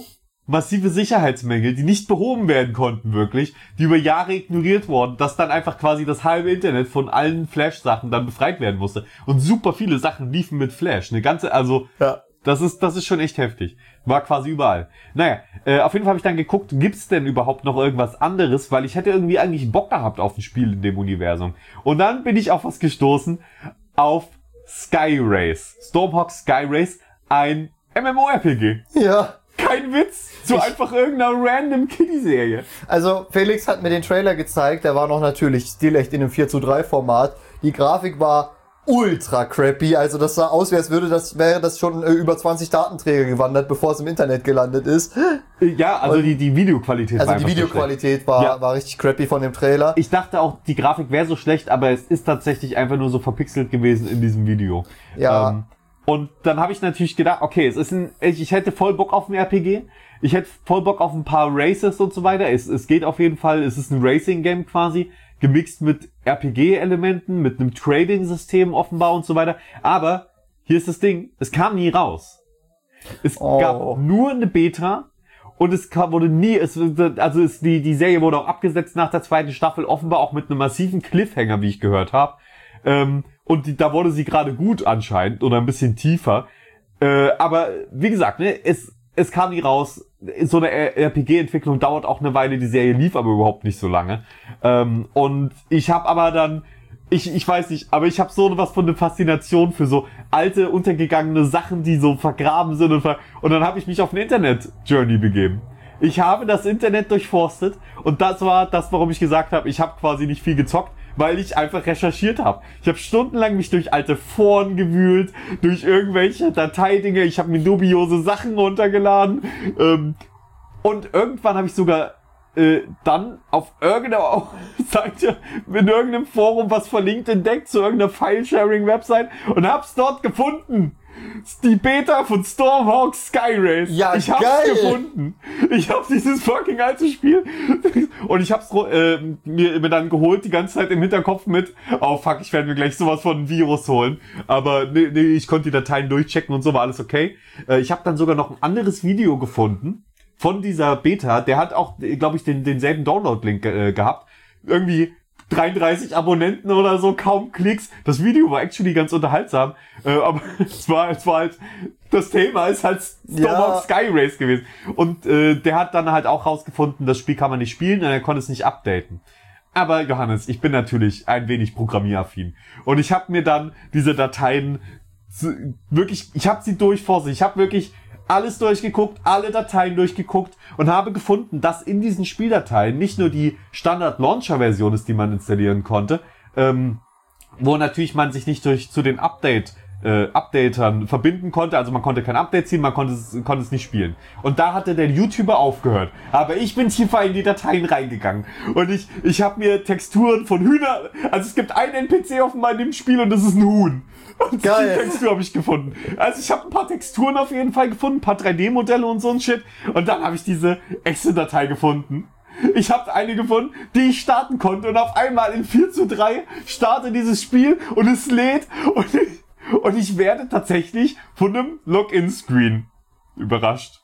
massive Sicherheitsmängel, die nicht behoben werden konnten wirklich, die über Jahre ignoriert wurden, dass dann einfach quasi das halbe Internet von allen Flash-Sachen dann befreit werden musste. Und super viele Sachen liefen mit Flash. Eine ganze, also, Ja. das ist, das ist schon echt heftig. War quasi überall. Naja, äh, auf jeden Fall habe ich dann geguckt, gibt's denn überhaupt noch irgendwas anderes, weil ich hätte irgendwie eigentlich Bock gehabt auf ein Spiel in dem Universum. Und dann bin ich auf was gestoßen, auf Sky Race. Stormhawk Sky Race, ein MMORPG. Ja. Kein Witz. So Ich- einfach irgendeiner random Kiddie-Serie. Also Felix hat mir den Trailer gezeigt, der war noch natürlich stilecht in einem vier zu drei Format. Die Grafik war ultra crappy, also das sah aus, wie als würde das, wäre das schon äh, über zwanzig Datenträger gewandert, bevor es im Internet gelandet ist. Ja, also die, die Videoqualität Also war die einfach so Videoqualität war, Ja. war richtig crappy von dem Trailer. schlecht. Ich dachte auch, die Grafik wäre so schlecht, aber es ist tatsächlich einfach nur so verpixelt gewesen in diesem Video. Ja. Ähm, und dann habe ich natürlich gedacht, okay, es ist ein, ich, ich hätte voll Bock auf ein R P G. Ich hätte voll Bock auf ein paar Races und so weiter. Es, es geht auf jeden Fall, es ist ein Racing-Game quasi, gemixt mit R P G-Elementen, mit einem Trading-System offenbar und so weiter. Aber hier ist das Ding, es kam nie raus. Es Oh. gab nur eine Beta und es kam, wurde nie, es, also es, die, die Serie wurde auch abgesetzt nach der zweiten Staffel, offenbar auch mit einem massiven Cliffhanger, wie ich gehört habe. Ähm, und die, da wurde sie gerade gut anscheinend oder ein bisschen tiefer. Äh, aber wie gesagt, ne, es, es kam nie raus. So eine R P G-Entwicklung dauert auch eine Weile, die Serie lief aber überhaupt nicht so lange. Ähm, und ich habe aber dann, ich ich weiß nicht, aber ich habe so was von eine Faszination für so alte, untergegangene Sachen, die so vergraben sind. Und, ver und dann habe ich mich auf eine Internet-Journey begeben. Ich habe das Internet durchforstet und das war das, warum ich gesagt habe, ich habe quasi nicht viel gezockt, weil ich einfach recherchiert habe. Ich habe stundenlang mich durch alte Foren gewühlt, durch irgendwelche Dateidinge, ich habe mir dubiose Sachen runtergeladen ähm, und irgendwann habe ich sogar äh, dann auf irgendeiner Seite in irgendeinem Forum was verlinkt entdeckt zu irgendeiner File-Sharing-Website und hab's dort gefunden. Die Beta von Stormhawk Sky Race. Ja, ich hab's geil. gefunden. Ich hab dieses fucking alte Spiel und ich hab's äh, mir, mir dann geholt, die ganze Zeit im Hinterkopf mit, oh fuck, ich werde mir gleich sowas von einem Virus holen. Aber nee, nee, ich konnte die Dateien durchchecken und so, war alles okay. Äh, ich habe dann sogar noch ein anderes Video gefunden von dieser Beta, der hat auch, glaube ich, den denselben Download-Link äh, gehabt. Irgendwie dreiunddreißig Abonnenten oder so, kaum Klicks. Das Video war actually ganz unterhaltsam, äh, aber es war, es war halt, das Thema ist halt Stormhawk Ja. Sky Race gewesen. Und äh, der hat dann halt auch rausgefunden, das Spiel kann man nicht spielen und er konnte es nicht updaten. Aber Johannes, ich bin natürlich ein wenig programmieraffin. Und ich habe mir dann diese Dateien zu, wirklich, ich habe sie durchforstet. Ich habe wirklich alles durchgeguckt, alle Dateien durchgeguckt und habe gefunden, dass in diesen Spieldateien nicht nur die Standard-Launcher-Version ist, die man installieren konnte, ähm, wo natürlich man sich nicht durch zu den Update äh, Updatern verbinden konnte, also man konnte kein Update ziehen, man konnte es, konnte es nicht spielen. Und da hatte der YouTuber aufgehört. Aber ich bin tiefer in die Dateien reingegangen und ich ich habe mir Texturen von Hühner, also es gibt einen N P C offenbar in dem Spiel und das ist ein Huhn. Und Geil. die Textur habe ich gefunden. Also ich habe ein paar Texturen auf jeden Fall gefunden, ein paar drei D Modelle und so ein Shit. Und dann habe ich diese Excel-Datei gefunden. Ich habe eine gefunden, die ich starten konnte. Und auf einmal in vier zu drei starte dieses Spiel und es lädt. Und ich, und ich werde tatsächlich von einem Login-Screen überrascht.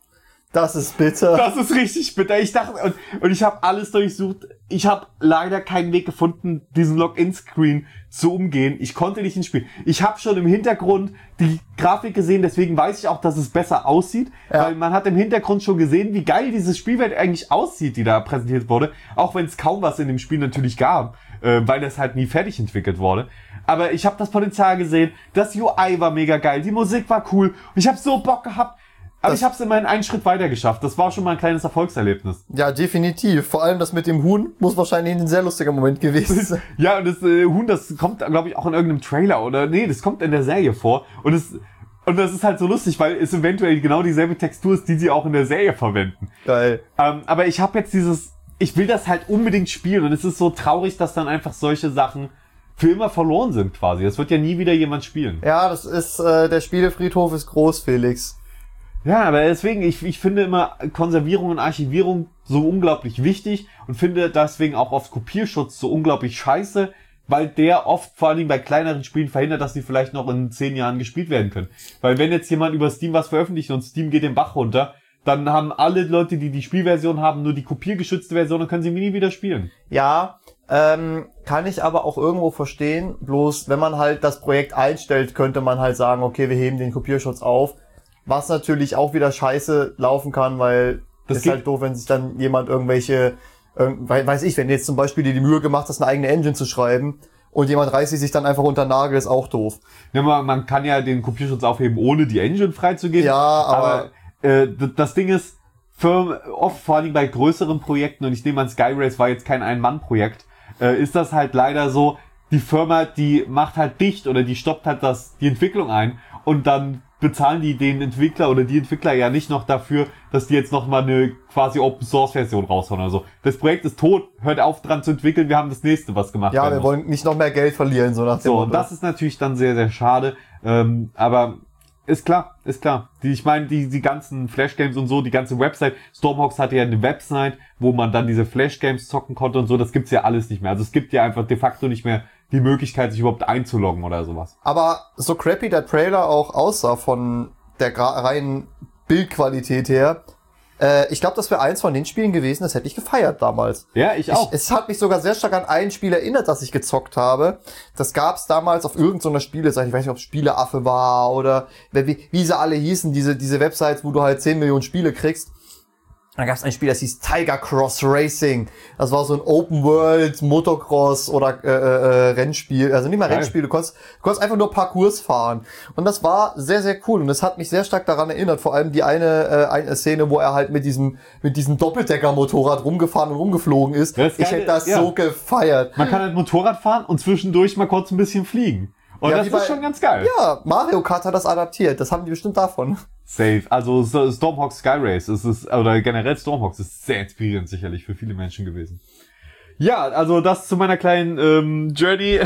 Das ist bitter. Das ist richtig bitter. Ich dachte, und, und ich habe alles durchsucht. Ich habe leider keinen Weg gefunden, diesen Login-Screen zu umgehen. Ich konnte nicht ins Spiel. Ich habe schon im Hintergrund die Grafik gesehen, deswegen weiß ich auch, dass es besser aussieht. Ja. Weil man hat im Hintergrund schon gesehen, wie geil dieses Spielwelt eigentlich aussieht, die da präsentiert wurde. Auch wenn es kaum was in dem Spiel natürlich gab, äh, weil das halt nie fertig entwickelt wurde. Aber ich habe das Potenzial gesehen. Das U I war mega geil. Die Musik war cool. Und ich habe so Bock gehabt. Aber Das- ich habe es immerhin einen Schritt weiter geschafft. Das war schon mal ein kleines Erfolgserlebnis. Ja, definitiv. Vor allem das mit dem Huhn muss wahrscheinlich ein sehr lustiger Moment gewesen sein. Ja, und das äh, Huhn, das kommt, glaube ich, auch in irgendeinem Trailer oder nee, das kommt in der Serie vor. Und es und das ist halt so lustig, weil es eventuell genau dieselbe Textur ist, die sie auch in der Serie verwenden. Geil. Ähm, aber ich habe jetzt dieses, ich will das halt unbedingt spielen und es ist so traurig, dass dann einfach solche Sachen für immer verloren sind quasi. Das wird ja nie wieder jemand spielen. Ja, das ist, äh, der Spielefriedhof ist groß, Felix. Ja, aber deswegen, ich, ich finde immer Konservierung und Archivierung so unglaublich wichtig und finde deswegen auch oft Kopierschutz so unglaublich scheiße, weil der oft vor allen Dingen bei kleineren Spielen verhindert, dass die vielleicht noch in zehn Jahren gespielt werden können. Weil wenn jetzt jemand über Steam was veröffentlicht und Steam geht den Bach runter, dann haben alle Leute, die die Spielversion haben, nur die kopiergeschützte Version und können sie nie wieder spielen. Ja, ähm, kann ich aber auch irgendwo verstehen. Bloß, wenn man halt das Projekt einstellt, könnte man halt sagen, okay, wir heben den Kopierschutz auf. Was natürlich auch wieder scheiße laufen kann, weil das ist halt doof, wenn sich dann jemand irgendwelche, irgend, weiß ich, wenn du jetzt zum Beispiel dir die Mühe gemacht hast, eine eigene Engine zu schreiben, und jemand reißt sich dann einfach unter den Nagel, ist auch doof. Ja, man, man kann ja den Kopierschutz aufheben, ohne die Engine freizugeben. Ja, aber, aber äh, das Ding ist, für, oft vor allem bei größeren Projekten, und ich nehme an, Skyrace war jetzt kein Ein-Mann-Projekt, äh, ist das halt leider so, die Firma, die macht halt dicht oder die stoppt halt das, die Entwicklung ein und dann bezahlen die den Entwickler oder die Entwickler ja nicht noch dafür, dass die jetzt nochmal eine quasi Open-Source-Version raushauen oder so. Das Projekt ist tot, hört auf dran zu entwickeln, wir haben das nächste, was gemacht ja, werden wir muss. wollen nicht noch mehr Geld verlieren, so nach dem So, Motto. und das ist natürlich dann sehr, sehr schade, ähm, aber ist klar, ist klar. Die, ich meine, die, die ganzen Flash-Games und so, die ganze Website, Stormhawks hatte ja eine Website, wo man dann diese Flash-Games zocken konnte und so, das gibt's ja alles nicht mehr. Also es gibt ja einfach de facto nicht mehr die Möglichkeit, sich überhaupt einzuloggen oder sowas. Aber so crappy der Trailer auch aussah von der reinen Bildqualität her, äh, ich glaube, das wäre eins von den Spielen gewesen, das hätte ich gefeiert damals. Ja, ich auch. Ich, es hat mich sogar sehr stark an ein Spiel erinnert, das ich gezockt habe. Das gab's damals auf irgendeiner Spieleseite, ich weiß nicht, ob es Spieleaffe war oder wie, wie sie alle hießen, diese diese Websites, wo du halt zehn Millionen Spiele kriegst. Da gab es ein Spiel, das hieß Tiger Cross Racing. Das war so ein Open World Motocross oder äh, äh, Rennspiel. Also nicht mal Geil. Rennspiel, du konntest, du konntest einfach nur Parcours fahren. Und das war sehr, sehr cool. Und das hat mich sehr stark daran erinnert. Vor allem die eine, äh, eine Szene, wo er halt mit diesem mit diesem Doppeldecker-Motorrad rumgefahren und rumgeflogen ist. Das ist ich geil, hätte das ja. so gefeiert. Man kann halt Motorrad fahren und zwischendurch mal kurz ein bisschen fliegen. Und Ja, das wie ist bei- schon ganz geil. Ja, Mario Kart hat das adaptiert. Das haben die bestimmt davon. Safe. Also so- Stormhawks Sky Race ist es, oder generell Stormhawks ist sehr inspirierend sicherlich für viele Menschen gewesen. Ja, also das zu meiner kleinen ähm, Journey.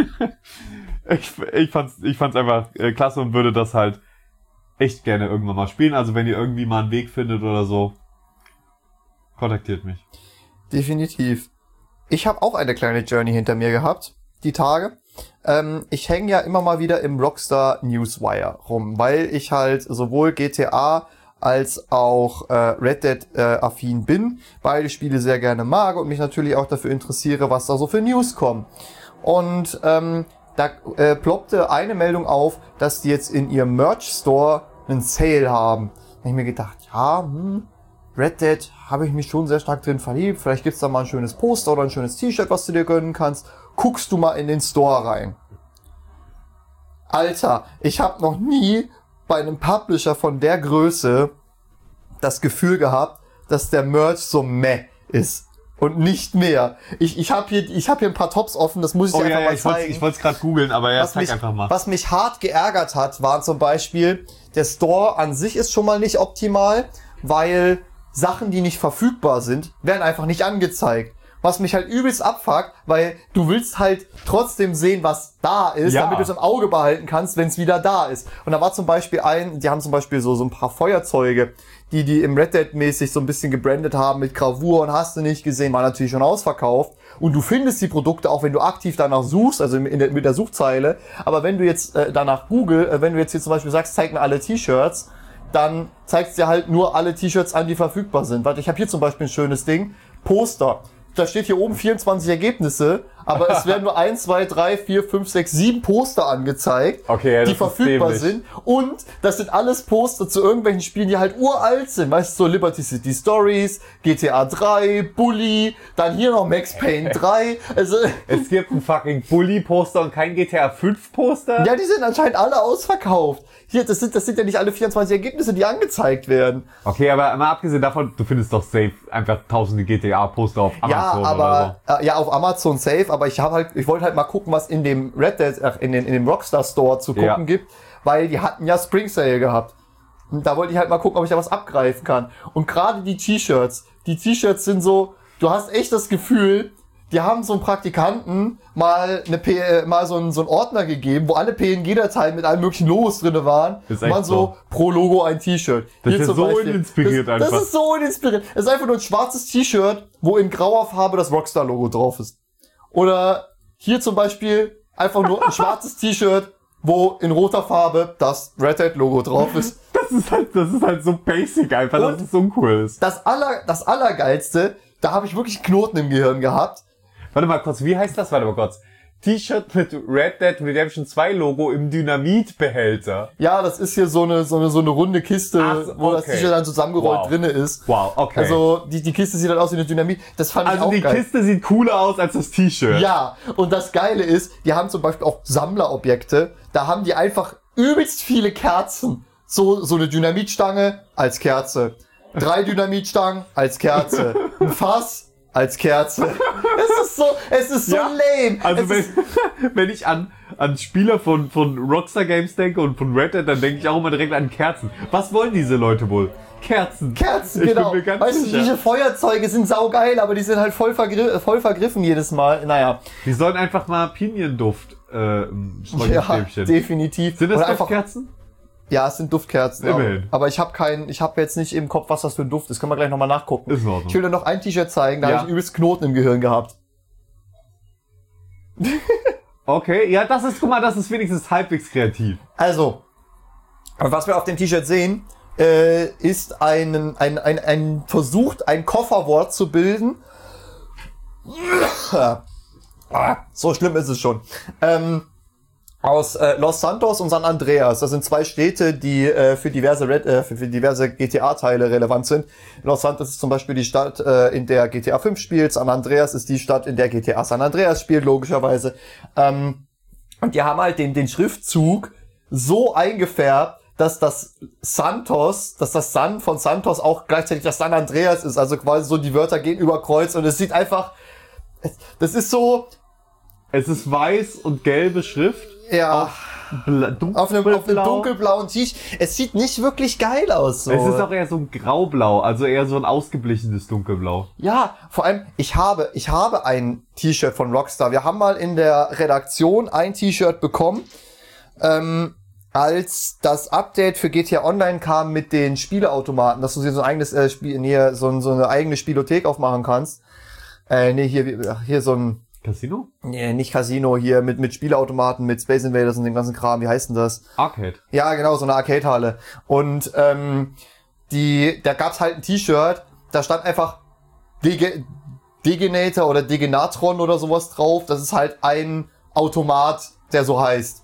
ich, ich fand's, ich fand's einfach äh, klasse und würde das halt echt gerne irgendwann mal spielen. Also wenn ihr irgendwie mal einen Weg findet oder so, kontaktiert mich. Definitiv. Ich habe auch eine kleine Journey hinter mir gehabt, die Tage. Ähm, ich hänge ja immer mal wieder im Rockstar Newswire rum, weil ich halt sowohl G T A als auch äh, Red Dead äh, affin bin, beide Spiele sehr gerne mag und mich natürlich auch dafür interessiere, was da so für News kommen. Und ähm, da äh, ploppte eine Meldung auf, dass die jetzt in ihrem Merch Store einen Sale haben. Da hab ich mir gedacht, ja, hm, Red Dead habe ich mich schon sehr stark drin verliebt. Vielleicht gibt's da mal ein schönes Poster oder ein schönes T-Shirt, was du dir gönnen kannst. Guckst du mal in den Store rein. Alter, ich habe noch nie bei einem Publisher von der Größe das Gefühl gehabt, dass der Merch so meh ist. Und nicht mehr. Ich, ich habe hier, ich hab hier ein paar Tops offen, das muss ich dir Oh einfach ja, ja mal ich wollte zeigen. ich wollte es gerade googeln, aber ja, was zeig mich, einfach mal. was mich hart geärgert hat, war zum Beispiel, der Store an sich ist schon mal nicht optimal, weil Sachen, die nicht verfügbar sind, werden einfach nicht angezeigt. Was mich halt übelst abfuckt, weil du willst halt trotzdem sehen, was da ist, Ja. damit du es im Auge behalten kannst, wenn es wieder da ist. Und da war zum Beispiel ein, die haben zum Beispiel so, so ein paar Feuerzeuge, die die im Red Dead mäßig so ein bisschen gebrandet haben mit Gravur und hast du nicht gesehen, war natürlich schon ausverkauft. Und du findest die Produkte auch, wenn du aktiv danach suchst, also in der, mit der Suchzeile. Aber wenn du jetzt äh, danach Google, äh, wenn du jetzt hier zum Beispiel sagst, zeig mir alle T-Shirts, dann zeigst dir halt nur alle T-Shirts an, die verfügbar sind. Warte, ich habe hier zum Beispiel ein schönes Ding, Poster. Da steht hier oben vierundzwanzig Ergebnisse, aber es werden nur eins, zwei, drei, vier, fünf, sechs, sieben Poster angezeigt, Okay, ja, das die ist verfügbar dämlich. sind. Und das sind alles Poster zu irgendwelchen Spielen, die halt uralt sind. Weißt du, so Liberty City Stories, G T A drei, Bully, dann hier noch Max Payne drei. Also, Es gibt ein fucking Bully-Poster und kein G T A fünf Poster? ja, die sind anscheinend alle ausverkauft. Hier, das sind, das sind ja nicht alle vierundzwanzig Ergebnisse, die angezeigt werden. Okay, aber mal abgesehen davon, du findest doch safe einfach tausende G T A-Poster auf Amazon Ja, oder aber äh, ja, auf Amazon safe, aber ich habe halt, ich wollte halt mal gucken, was in dem Red Dead, ach, in, den, in dem Rockstar Store zu gucken Ja. gibt, weil die hatten ja Spring Sale gehabt. Und da wollte ich halt mal gucken, ob ich da was abgreifen kann. Und gerade die T-Shirts, die T-Shirts sind so, du hast echt das Gefühl, die haben so einen Praktikanten mal eine P äh, mal so einen, so einen Ordner gegeben, wo alle P N G-Dateien mit allen möglichen Logos drinne waren. Ist Und man echt so, so. pro Logo ein T-Shirt. Das Hier ist zum so Beispiel. uninspiriert das, einfach. Das ist so uninspiriert. Es ist einfach nur ein schwarzes T-Shirt, wo in grauer Farbe das Rockstar-Logo drauf ist. Oder hier zum Beispiel einfach nur ein schwarzes T-Shirt, wo in roter Farbe das Red Dead-Logo drauf ist. Das das ist halt, das ist halt so basic einfach, Und dass es uncool ist. Das aller, das Allergeilste, da habe ich wirklich Knoten im Gehirn gehabt. Warte mal kurz, wie heißt das? Warte mal kurz. T-Shirt mit Red Dead Redemption zwei Logo im Dynamitbehälter. Ja, das ist hier so eine, so eine, so eine runde Kiste, Ach so, wo das okay. T-Shirt dann zusammengerollt Wow. drinne ist. Wow, okay. Also, die, die Kiste sieht halt aus wie eine Dynamit. Das fand ich Also auch die geil. Kiste sieht cooler aus als das T-Shirt. Ja, und das Geile ist, die haben zum Beispiel auch Sammlerobjekte. Da haben die einfach übelst viele Kerzen. So, so eine Dynamitstange als Kerze. Drei Dynamitstangen als Kerze. Ein Fass als Kerze. Es ist so, es ist so Ja, lame. Also es wenn, ist, wenn ich an, an Spieler von, von Rockstar Games denke und von Red Dead, dann denke ich auch immer direkt an Kerzen. Was wollen diese Leute wohl? Kerzen. Kerzen, ich genau. Bin mir ganz weißt sicher. du, diese Feuerzeuge sind saugeil, aber die sind halt voll, vergri voll vergriffen jedes Mal. Naja. Die sollen einfach mal Pinienduft, äh, Ja, Streustäbchen. definitiv. Sind das Oder einfach, Duftkerzen? ja, es sind Duftkerzen. Immerhin. Aber, aber ich habe keinen, ich habe jetzt nicht im Kopf, was das für ein Duft ist. Können wir gleich nochmal nachgucken. Ist in Ordnung. Ich will dir noch ein T-Shirt zeigen, da Ja. habe ich übelst Knoten im Gehirn gehabt. Okay, ja, das ist, guck mal, das ist wenigstens halbwegs kreativ. Also, was wir auf dem T-Shirt sehen, äh, ist ein, ein, ein, ein Versuch, ein Kofferwort zu bilden. Ah, so schlimm ist es schon. Ähm, aus äh, Los Santos und San Andreas. Das sind zwei Städte, die äh, für diverse Red, äh, für, für diverse G T A-Teile relevant sind. Los Santos ist zum Beispiel die Stadt, äh, in der G T A fünf spielt. San Andreas ist die Stadt, in der G T A San Andreas spielt, logischerweise. Ähm, und die haben halt den, den Schriftzug so eingefärbt, dass das Santos, dass das San von Santos auch gleichzeitig das San Andreas ist. Also quasi so die Wörter gehen über Kreuz und es sieht einfach, das ist so, Es ist weiß und gelbe Schrift. ja, Bla auf einem, auf einem dunkelblau. dunkelblauen T-Shirt. Es sieht nicht wirklich geil aus. So. Es ist auch eher so ein Graublau, also eher so ein ausgeblichenes Dunkelblau. Ja, vor allem, ich habe, ich habe ein T-Shirt von Rockstar. Wir haben mal in der Redaktion ein T-Shirt bekommen, ähm, als das Update für G T A Online kam mit den Spieleautomaten, dass du dir so ein eigenes äh, Spiel, nee, so, so eine eigene Spielothek aufmachen kannst. Äh, nee, hier, hier so ein, Casino? nee, nicht Casino, hier mit, mit Spieleautomaten, mit Space Invaders und dem ganzen Kram. Wie heißt denn das? Arcade. Ja, genau, so eine Arcade-Halle. Und ähm, die, da gab's halt ein T-Shirt, da stand einfach Dege, Degenator oder Degenatron oder sowas drauf. Das ist halt ein Automat, der so heißt.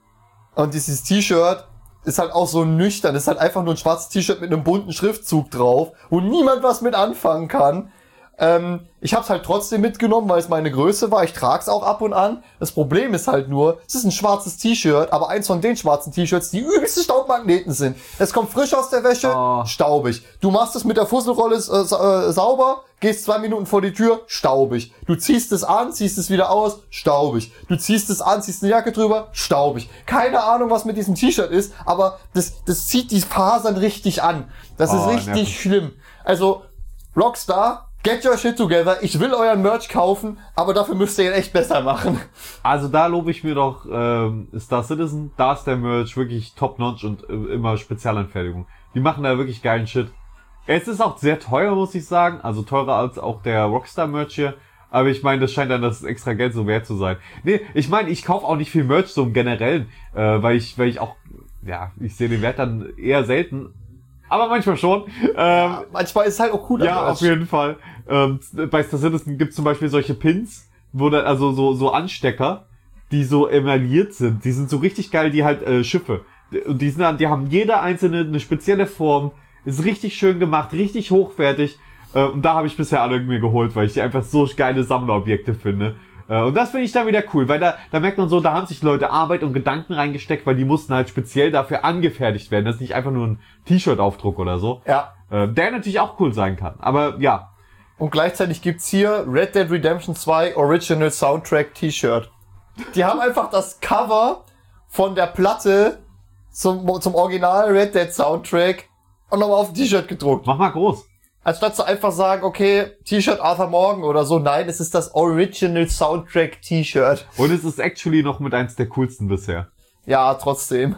Und dieses T-Shirt ist halt auch so nüchtern. Ist halt einfach nur ein schwarzes T-Shirt mit einem bunten Schriftzug drauf, wo niemand was mit anfangen kann. Ähm, ich hab's halt trotzdem mitgenommen, weil es meine Größe war. Ich trag's auch ab und an. Das Problem ist halt nur, es ist ein schwarzes T-Shirt, aber eins von den schwarzen T-Shirts, die übelste Staubmagneten sind. Es kommt frisch aus der Wäsche, Oh. staubig. Du machst es mit der Fusselrolle äh, sa- äh, sauber, gehst zwei Minuten vor die Tür, staubig. Du ziehst es an, ziehst es wieder aus, staubig. Du ziehst es an, ziehst eine Jacke drüber, staubig. Keine Ahnung, was mit diesem T-Shirt ist, aber das, das zieht die Fasern richtig an. Das Oh, ist richtig nervig. schlimm. Also, Rockstar, get your shit together. Ich will euren Merch kaufen, aber dafür müsst ihr ihn echt besser machen. Also da lobe ich mir doch ähm, Star Citizen, da ist der Merch wirklich top-notch und äh, immer Spezialanfertigung. Die machen da wirklich geilen Shit. Es ist auch sehr teuer, muss ich sagen, also teurer als auch der Rockstar-Merch hier. Aber ich meine, das scheint dann das extra Geld so wert zu sein. Nee, ich meine, ich kaufe auch nicht viel Merch so im Generellen, äh, weil ich, weil ich auch, ja, ich sehe den Wert dann eher selten. Aber manchmal schon. Ähm, Manchmal ist es halt auch cool. ja, auf jeden Fall. Ähm, bei Star Citizen gibt es zum Beispiel solche Pins, wo dann, also so, so Anstecker, die so emailliert sind. Die sind so richtig geil, die halt äh, Schiffe. Und die sind dann, die haben jeder einzelne eine spezielle Form. Ist richtig schön gemacht, richtig hochwertig. Äh, und da habe ich bisher alle mir geholt, weil ich die einfach so geile Sammlerobjekte finde. Äh, und das finde ich dann wieder cool, weil da, da merkt man so, da haben sich Leute Arbeit und Gedanken reingesteckt, weil die mussten halt speziell dafür angefertigt werden. Das ist nicht einfach nur ein T-Shirt-Aufdruck oder so. Ja. Äh, der natürlich auch cool sein kann. Aber ja. Und gleichzeitig gibt's hier Red Dead Redemption zwei Original Soundtrack T-Shirt. Die haben einfach das Cover von der Platte zum, zum Original Red Dead Soundtrack und nochmal auf ein T-Shirt gedruckt. Mach mal groß. Anstatt zu einfach sagen, okay, T-Shirt Arthur Morgan oder so. Nein, es ist das Original Soundtrack T-Shirt. Und es ist actually noch mit eins der coolsten bisher. Ja, trotzdem.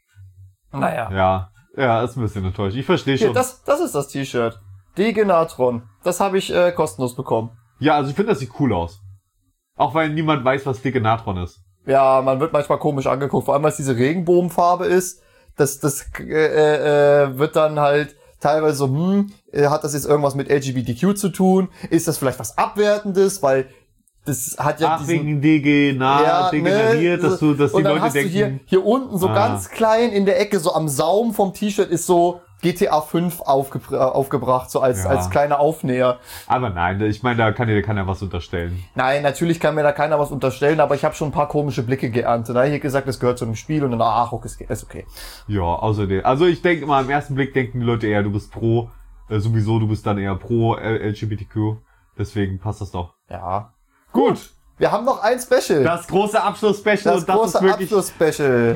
Naja. Ja. Ja, ist ein bisschen enttäuscht. Ich verstehe Hier, schon. das, das ist das T-Shirt. Degenatron. Das habe ich äh, kostenlos bekommen. Ja, also ich finde, das sieht cool aus. Auch weil niemand weiß, was Degenatron ist. Ja, man wird manchmal komisch angeguckt. Vor allem, weil es diese Regenbogenfarbe ist. das, das äh, äh, wird dann halt teilweise so, hm, hat das jetzt irgendwas mit L G B T Q zu tun? Ist das vielleicht was Abwertendes? Weil das hat ja Ach, diesen, wegen Degena, ja, degeneriert, ne, dass du, dass die und dann Leute hast denken... du hier, hier unten so ah. ganz klein in der Ecke, so am Saum vom T-Shirt ist so G T A fünf aufgebr- aufgebracht, so als, Ja. als kleiner Aufnäher. Aber nein, ich meine, da kann dir keiner was unterstellen. Nein, natürlich kann mir da keiner was unterstellen, aber ich habe schon ein paar komische Blicke geerntet. Da habe ich gesagt, das gehört zu einem Spiel und dann, ach, okay, ist okay. Ja, außerdem. Also ich denke mal, im ersten Blick denken die Leute eher, du bist pro, äh, sowieso, du bist dann eher pro L G B T Q. Deswegen passt das doch. Ja. Gut. Wir haben noch ein Special. Das große Abschluss-Special Das und das große ist wirklich... Abschluss-Special.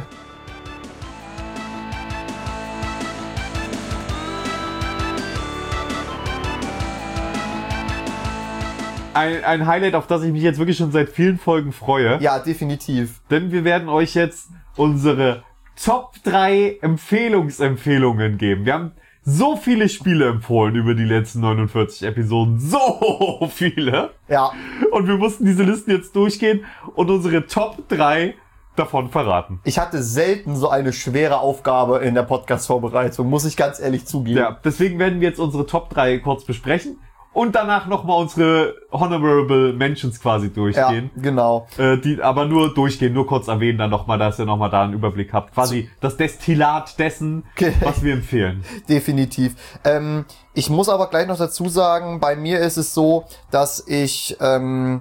Ein, ein Highlight, auf das ich mich jetzt wirklich schon seit vielen Folgen freue. Ja, definitiv. Denn wir werden euch jetzt unsere Top drei Empfehlungsempfehlungen geben. Wir haben so viele Spiele empfohlen über die letzten neunundvierzig Episoden. So viele. Ja. Und wir mussten diese Listen jetzt durchgehen und unsere Top drei davon verraten. Ich hatte selten so eine schwere Aufgabe in der Podcast-Vorbereitung, muss ich ganz ehrlich zugeben. Ja, deswegen werden wir jetzt unsere Top drei kurz besprechen und danach nochmal unsere Honorable Mentions quasi durchgehen. Ja, genau. Äh, die aber nur durchgehen, nur kurz erwähnen, dann nochmal, dass ihr nochmal da einen Überblick habt. Quasi das Destillat dessen, Okay. was wir empfehlen. Definitiv. Ähm, ich muss aber gleich noch dazu sagen, bei mir ist es so, dass ich ähm,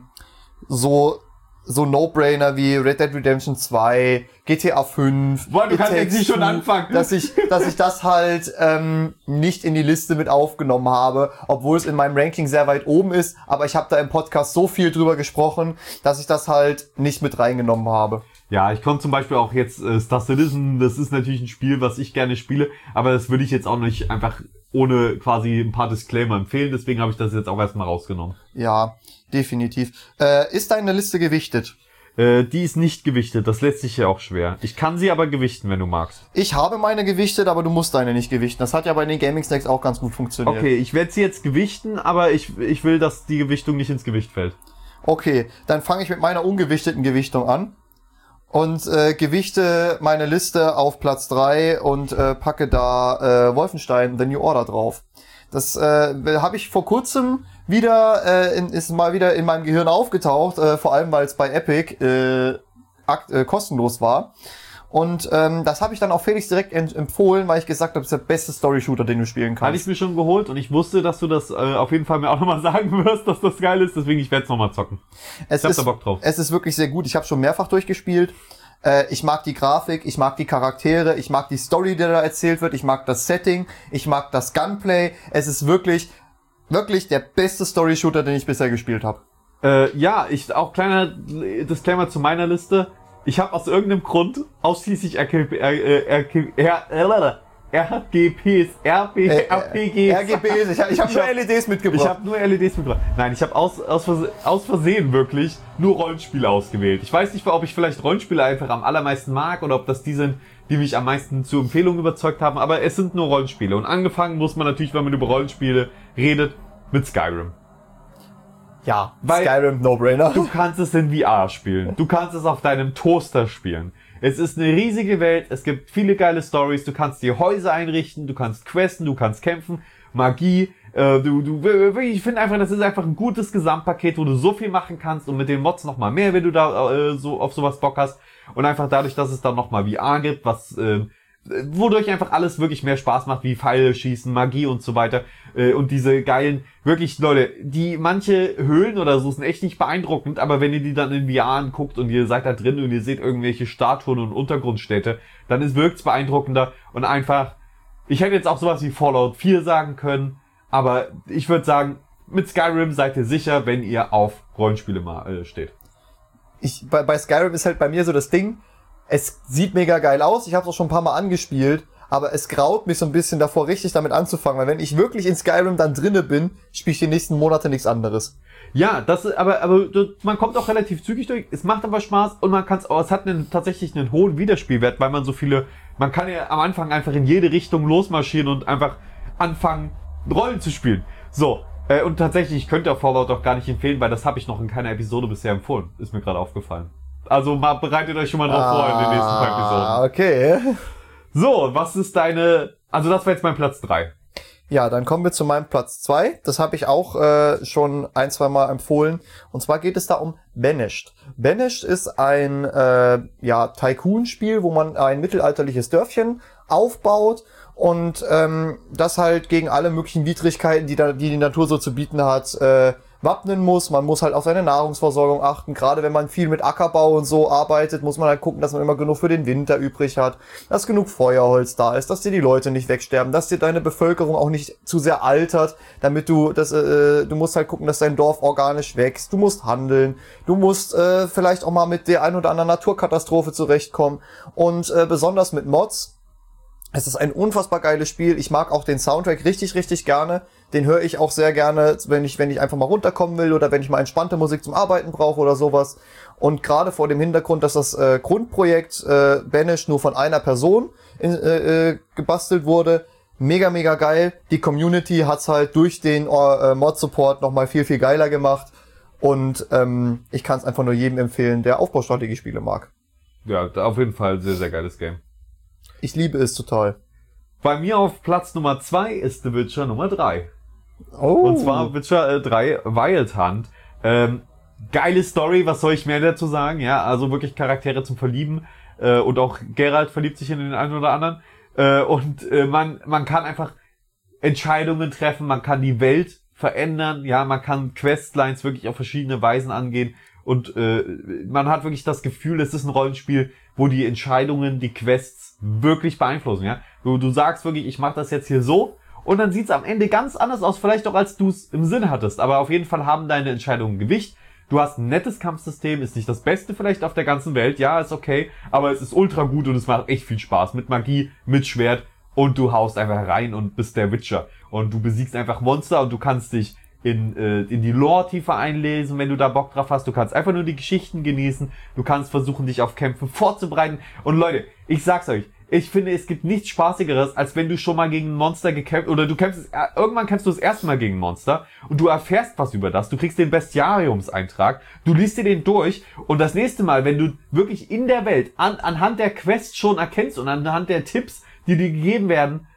so so No-Brainer wie Red Dead Redemption zwei, G T A fünf, Boah, du It kannst Takes jetzt nicht schon Two, anfangen. dass ich, dass ich das halt ähm, nicht in die Liste mit aufgenommen habe, obwohl es in meinem Ranking sehr weit oben ist, aber ich habe da im Podcast so viel drüber gesprochen, dass ich das halt nicht mit reingenommen habe. Ja, ich konnte zum Beispiel auch jetzt äh, Star Citizen, das ist natürlich ein Spiel, was ich gerne spiele, aber das würde ich jetzt auch nicht einfach ohne quasi ein paar Disclaimer empfehlen, deswegen habe ich das jetzt auch erstmal rausgenommen. Ja, definitiv. Äh, ist deine Liste gewichtet? Äh, die ist nicht gewichtet, das lässt sich ja auch schwer. Ich kann sie aber gewichten, wenn du magst. Ich habe meine gewichtet, aber du musst deine nicht gewichten. Das hat ja bei den Gaming Snacks auch ganz gut funktioniert. Okay, ich werde sie jetzt gewichten, aber ich, ich will, dass die Gewichtung nicht ins Gewicht fällt. Okay, dann fange ich mit meiner ungewichteten Gewichtung an und äh, gewichte meine Liste auf Platz drei und äh, packe da äh, Wolfenstein The New Order drauf. Das äh, habe ich vor kurzem wieder, äh, in, ist mal wieder in meinem Gehirn aufgetaucht, äh, vor allem weil es bei Epic äh, akt, äh, kostenlos war. Und ähm, das habe ich dann auch Felix direkt empfohlen, weil ich gesagt habe, das ist der beste Story-Shooter, den du spielen Hatte kannst. ich mir schon geholt und ich wusste, dass du das äh, auf jeden Fall mir auch nochmal sagen wirst, dass das geil ist, deswegen ich werde es nochmal zocken. Es Ich hab ist, da Bock drauf. Es ist wirklich sehr gut. Ich habe schon mehrfach durchgespielt. Äh, ich mag die Grafik, ich mag die Charaktere, ich mag die Story, die da erzählt wird, ich mag das Setting, ich mag das Gunplay. Es ist wirklich, wirklich der beste Story-Shooter, den ich bisher gespielt habe. Äh, ja, ich auch kleiner Disclaimer zu meiner Liste. Ich habe aus irgendeinem Grund ausschließlich R G P, äh, R G, R, R G Ps, R P, Äh, R P Gs. R G Bs, ich, ich habe nur L E Ds mitgebracht. Ich habe nur L E Ds mitgebracht. Nein, ich habe aus, aus, Verse aus Versehen wirklich nur Rollenspiele ausgewählt. Ich weiß nicht, ob ich vielleicht Rollenspiele einfach am allermeisten mag oder ob das die sind, die mich am meisten zu Empfehlungen überzeugt haben, aber es sind nur Rollenspiele. Und angefangen muss man natürlich, wenn man über Rollenspiele redet, mit Skyrim. Ja, Weil Skyrim, No-Brainer. Du kannst es in V R spielen. Du kannst es auf deinem Toaster spielen. Es ist eine riesige Welt. Es gibt viele geile Stories. Du kannst dir Häuser einrichten. Du kannst questen. Du kannst kämpfen. Magie. Äh, du, du, ich finde einfach, das ist einfach ein gutes Gesamtpaket, wo du so viel machen kannst und mit den Mods noch mal mehr, wenn du da äh, so auf sowas Bock hast. Und einfach dadurch, dass es dann noch mal V R gibt, was äh, wodurch einfach alles wirklich mehr Spaß macht, wie Pfeile schießen, Magie und so weiter. Äh, und diese geilen, wirklich, Leute, die manche Höhlen oder so sind echt nicht beeindruckend, aber wenn ihr die dann in V R anguckt und ihr seid da drin und ihr seht irgendwelche Statuen und Untergrundstädte, dann ist wirkt's beeindruckender und einfach, ich hätte jetzt auch sowas wie Fallout vier sagen können, aber ich würde sagen, mit Skyrim seid ihr sicher, wenn ihr auf Rollenspiele mal äh, steht. Ich, bei, bei Skyrim ist halt bei mir so das Ding, es sieht mega geil aus, ich habe es auch schon ein paar Mal angespielt, aber es graut mich so ein bisschen davor, richtig damit anzufangen, weil wenn ich wirklich in Skyrim dann drinne bin, spiele ich die nächsten Monate nichts anderes. Ja, das ist, aber, aber man kommt auch relativ zügig durch, es macht aber Spaß und man kann es, es hat einen, tatsächlich einen hohen Wiederspielwert, weil man so viele, man kann ja am Anfang einfach in jede Richtung losmarschieren und einfach anfangen, Rollen zu spielen. So, äh, und tatsächlich, ich könnte auch Fallout auch gar nicht empfehlen, weil das habe ich noch in keiner Episode bisher empfohlen, ist mir gerade aufgefallen. Also mal bereitet euch schon mal drauf ah, vor in den nächsten paar Episoden. Okay. So, was ist deine... Also das war jetzt mein Platz drei. Ja, dann kommen wir zu meinem Platz zwei. Das habe ich auch äh, schon ein, zwei Mal empfohlen. Und zwar geht es da um Banished. Banished ist ein äh, ja, Tycoon-Spiel, wo man ein mittelalterliches Dörfchen aufbaut und ähm, das halt gegen alle möglichen Widrigkeiten, die, da, die die Natur so zu bieten hat, äh, wappnen muss. Man muss halt auf seine Nahrungsversorgung achten. Gerade wenn man viel mit Ackerbau und so arbeitet, muss man halt gucken, dass man immer genug für den Winter übrig hat, dass genug Feuerholz da ist, dass dir die Leute nicht wegsterben, dass dir deine Bevölkerung auch nicht zu sehr altert, damit du das, äh, du musst halt gucken, dass dein Dorf organisch wächst. Du musst handeln. Du musst äh, vielleicht auch mal mit der ein oder anderen Naturkatastrophe zurechtkommen. Und äh, besonders mit Mods. Es ist ein unfassbar geiles Spiel. Ich mag auch den Soundtrack richtig, richtig gerne. Den höre ich auch sehr gerne, wenn ich, wenn ich einfach mal runterkommen will oder wenn ich mal entspannte Musik zum Arbeiten brauche oder sowas. Und gerade vor dem Hintergrund, dass das äh, Grundprojekt äh, Banished nur von einer Person in, äh, äh, gebastelt wurde, mega, mega geil. Die Community hat's halt durch den äh, Mod-Support nochmal viel, viel geiler gemacht. Und ähm, ich kann es einfach nur jedem empfehlen, der Aufbaustrategiespiele mag. Ja, auf jeden Fall sehr, sehr geiles Game. Ich liebe es total. Bei mir auf Platz Nummer zwei ist The Witcher Nummer drei. Oh. Und zwar Witcher äh, drei Wild Hunt. Ähm, geile Story, was soll ich mehr dazu sagen? Ja, also wirklich Charaktere zum Verlieben. Äh, und auch Geralt verliebt sich in den einen oder anderen. Äh, und äh, man, man kann einfach Entscheidungen treffen, man kann die Welt verändern. Ja, man kann Questlines wirklich auf verschiedene Weisen angehen. Und äh, man hat wirklich das Gefühl, es ist ein Rollenspiel, wo die Entscheidungen, die Quests wirklich beeinflussen. Ja, du, du sagst wirklich, ich mache das jetzt hier so, und dann sieht's am Ende ganz anders aus, vielleicht auch als du es im Sinn hattest. Aber auf jeden Fall haben deine Entscheidungen Gewicht. Du hast ein nettes Kampfsystem, ist nicht das Beste vielleicht auf der ganzen Welt, ja, ist okay, aber es ist ultra gut und es macht echt viel Spaß mit Magie, mit Schwert, und du haust einfach rein und bist der Witcher. Und du besiegst einfach Monster und du kannst dich in äh, in die Lore tiefer einlesen, wenn du da Bock drauf hast. Du kannst einfach nur die Geschichten genießen. Du kannst versuchen, dich auf Kämpfe vorzubereiten. Und Leute, ich sag's euch, ich finde, es gibt nichts Spaßigeres, als wenn du schon mal gegen ein Monster gekämpft, oder du kämpfst, irgendwann kämpfst du das erste Mal gegen ein Monster und du erfährst was über das. Du kriegst den Bestiariumseintrag, du liest dir den durch, und das nächste Mal, wenn du wirklich in der Welt an, anhand der Quest schon erkennst und anhand der Tipps, die dir gegeben werden,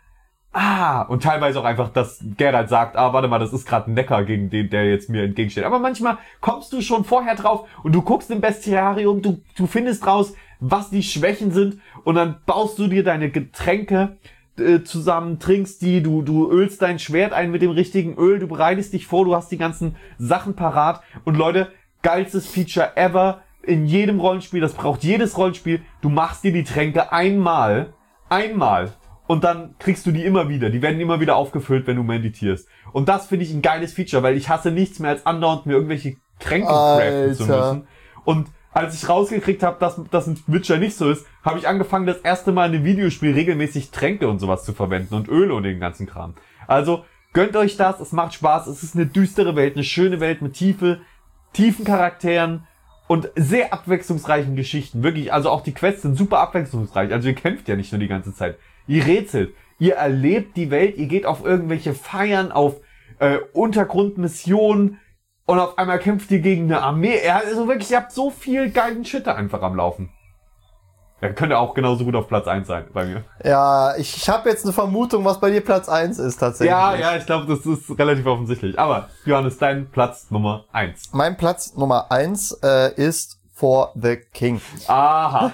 ah, und teilweise auch einfach, dass Geralt sagt, ah, warte mal, das ist gerade ein Neckar, gegen den, der jetzt mir entgegensteht. Aber manchmal kommst du schon vorher drauf und du guckst im Bestiarium, du, du findest raus, was die Schwächen sind, und dann baust du dir deine Getränke äh, zusammen, trinkst die, du, du ölst dein Schwert ein mit dem richtigen Öl, du bereitest dich vor, du hast die ganzen Sachen parat, und Leute, geilstes Feature ever in jedem Rollenspiel, das braucht jedes Rollenspiel, du machst dir die Tränke einmal, einmal, und dann kriegst du die immer wieder. Die werden immer wieder aufgefüllt, wenn du meditierst. Und das finde ich ein geiles Feature, weil ich hasse nichts mehr als andauernd mir irgendwelche Tränke craften zu müssen. Und als ich rausgekriegt habe, dass das ein Witcher nicht so ist, habe ich angefangen, das erste Mal in einem Videospiel regelmäßig Tränke und sowas zu verwenden und Öle und den ganzen Kram. Also gönnt euch das, es macht Spaß, es ist eine düstere Welt, eine schöne Welt mit tiefe, tiefen Charakteren und sehr abwechslungsreichen Geschichten. Wirklich, also auch die Quests sind super abwechslungsreich. Also ihr kämpft ja nicht nur die ganze Zeit. Ihr rätselt, ihr erlebt die Welt, ihr geht auf irgendwelche Feiern, auf äh, Untergrundmissionen, und auf einmal kämpft ihr gegen eine Armee. Ja, also wirklich, ihr habt so viel geilen Shit da einfach am Laufen. Ja, könnte auch genauso gut auf Platz eins sein bei mir. Ja, ich, ich habe jetzt eine Vermutung, was bei dir Platz eins ist tatsächlich. Ja, ja, ich glaube, das ist relativ offensichtlich. Aber, Johannes, dein Platz Nummer eins. Mein Platz Nummer eins äh, ist For the King. Aha.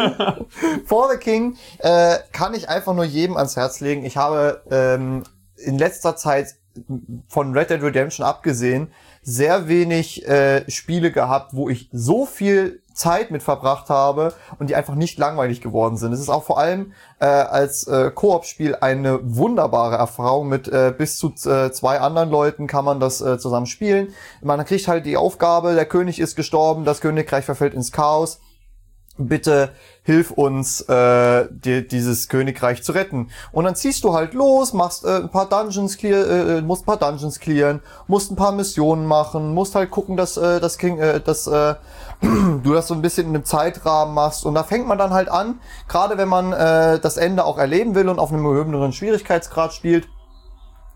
For the King äh, kann ich einfach nur jedem ans Herz legen. Ich habe ähm, in letzter Zeit von Red Dead Redemption abgesehen sehr wenig äh, Spiele gehabt, wo ich so viel Zeit mit verbracht habe und die einfach nicht langweilig geworden sind. Es ist auch vor allem äh, als äh, Koop-Spiel eine wunderbare Erfahrung. Mit äh, bis zu äh, zwei anderen Leuten kann man das äh, zusammen spielen. Man kriegt halt die Aufgabe, der König ist gestorben, das Königreich verfällt ins Chaos. Bitte hilf uns, äh, die, dieses Königreich zu retten. Und dann ziehst du halt los, machst äh, ein paar Dungeons clear, äh, musst ein paar Dungeons clearen, musst ein paar Missionen machen, musst halt gucken, dass äh, das King, äh, dass äh, du das so ein bisschen in einem Zeitrahmen machst. Und da fängt man dann halt an, gerade wenn man äh, das Ende auch erleben will und auf einem höheren Schwierigkeitsgrad spielt,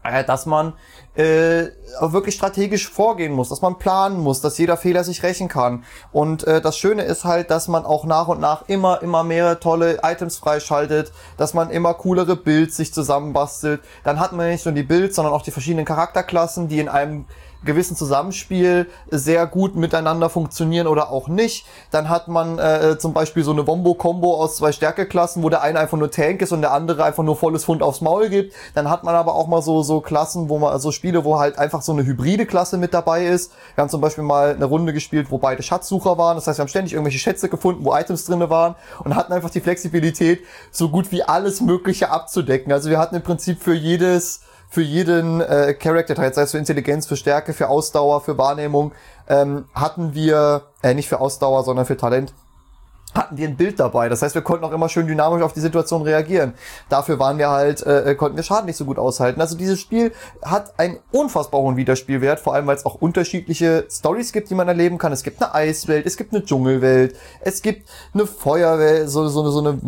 äh, dass man äh, auch wirklich strategisch vorgehen muss, dass man planen muss, dass jeder Fehler sich rächen kann. Und äh, das Schöne ist halt, dass man auch nach und nach immer, immer mehr tolle Items freischaltet, dass man immer coolere Builds sich zusammenbastelt. Dann hat man nicht nur die Builds, sondern auch die verschiedenen Charakterklassen, die in einem gewissen Zusammenspiel sehr gut miteinander funktionieren oder auch nicht. Dann hat man äh, zum Beispiel so eine Wombo-Kombo aus zwei Stärkeklassen, wo der eine einfach nur Tank ist und der andere einfach nur volles Pfund aufs Maul gibt. Dann hat man aber auch mal so so Klassen, wo man also Spiele, wo halt einfach so eine hybride Klasse mit dabei ist. Wir haben zum Beispiel mal eine Runde gespielt, wo beide Schatzsucher waren. Das heißt, wir haben ständig irgendwelche Schätze gefunden, wo Items drinne waren und hatten einfach die Flexibilität, so gut wie alles Mögliche abzudecken. Also wir hatten im Prinzip für jedes für jeden äh, Charakter, sei es für Intelligenz, für Stärke, für Ausdauer, für Wahrnehmung, ähm, hatten wir, äh, nicht für Ausdauer, sondern für Talent, hatten wir ein Bild dabei. Das heißt, wir konnten auch immer schön dynamisch auf die Situation reagieren. Dafür waren wir halt, äh, konnten wir Schaden nicht so gut aushalten. Also dieses Spiel hat einen unfassbar hohen Wiederspielwert, vor allem weil es auch unterschiedliche Stories gibt, die man erleben kann. Es gibt eine Eiswelt, es gibt eine Dschungelwelt, es gibt eine Feuerwelt, so, so, so eine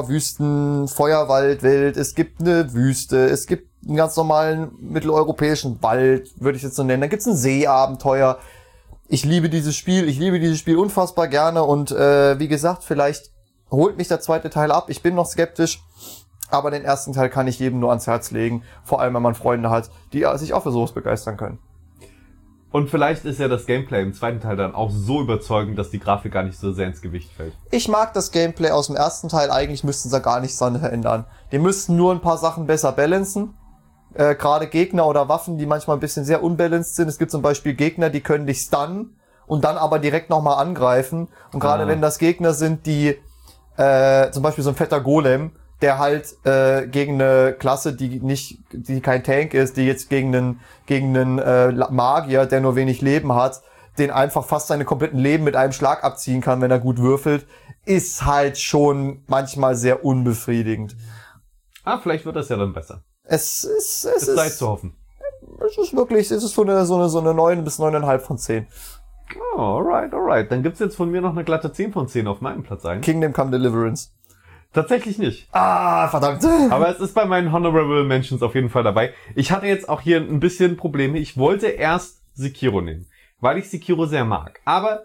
Magma-Wüsten-Feuerwaldwelt, es gibt eine Wüste, es gibt einen ganz normalen mitteleuropäischen Wald, würde ich jetzt so nennen. Dann gibt's ein Seeabenteuer. Ich liebe dieses Spiel, ich liebe dieses Spiel unfassbar gerne und äh, wie gesagt, vielleicht holt mich der zweite Teil ab. Ich bin noch skeptisch, aber den ersten Teil kann ich jedem nur ans Herz legen, vor allem wenn man Freunde hat, die sich auch für sowas begeistern können. Und vielleicht ist ja das Gameplay im zweiten Teil dann auch so überzeugend, dass die Grafik gar nicht so sehr ins Gewicht fällt. Ich mag das Gameplay aus dem ersten Teil, eigentlich müssten sie gar nichts daran ändern. Die müssten nur ein paar Sachen besser balancen. Äh, gerade Gegner oder Waffen, die manchmal ein bisschen sehr unbalanced sind. Es gibt zum Beispiel Gegner, die können dich stunnen und dann aber direkt nochmal angreifen. Und gerade ah. wenn das Gegner sind, die äh, zum Beispiel so ein fetter Golem, der halt äh, gegen eine Klasse, die nicht, die kein Tank ist, die jetzt gegen einen gegen einen äh, Magier, der nur wenig Leben hat, den einfach fast seine kompletten Leben mit einem Schlag abziehen kann, wenn er gut würfelt, ist halt schon manchmal sehr unbefriedigend. Ah, vielleicht wird das ja dann besser. Es ist, es, es ist, sei zu hoffen. Es ist wirklich, es ist so eine, so eine, so eine neun bis neun Komma fünf von zehn. Oh, alright, alright. Dann gibt's jetzt von mir noch eine glatte zehn von zehn auf meinem Platz eins. Kingdom Come Deliverance. Tatsächlich nicht. Ah, verdammt. Aber es ist bei meinen Honorable Mentions auf jeden Fall dabei. Ich hatte jetzt auch hier ein bisschen Probleme. Ich wollte erst Sekiro nehmen, weil ich Sekiro sehr mag. Aber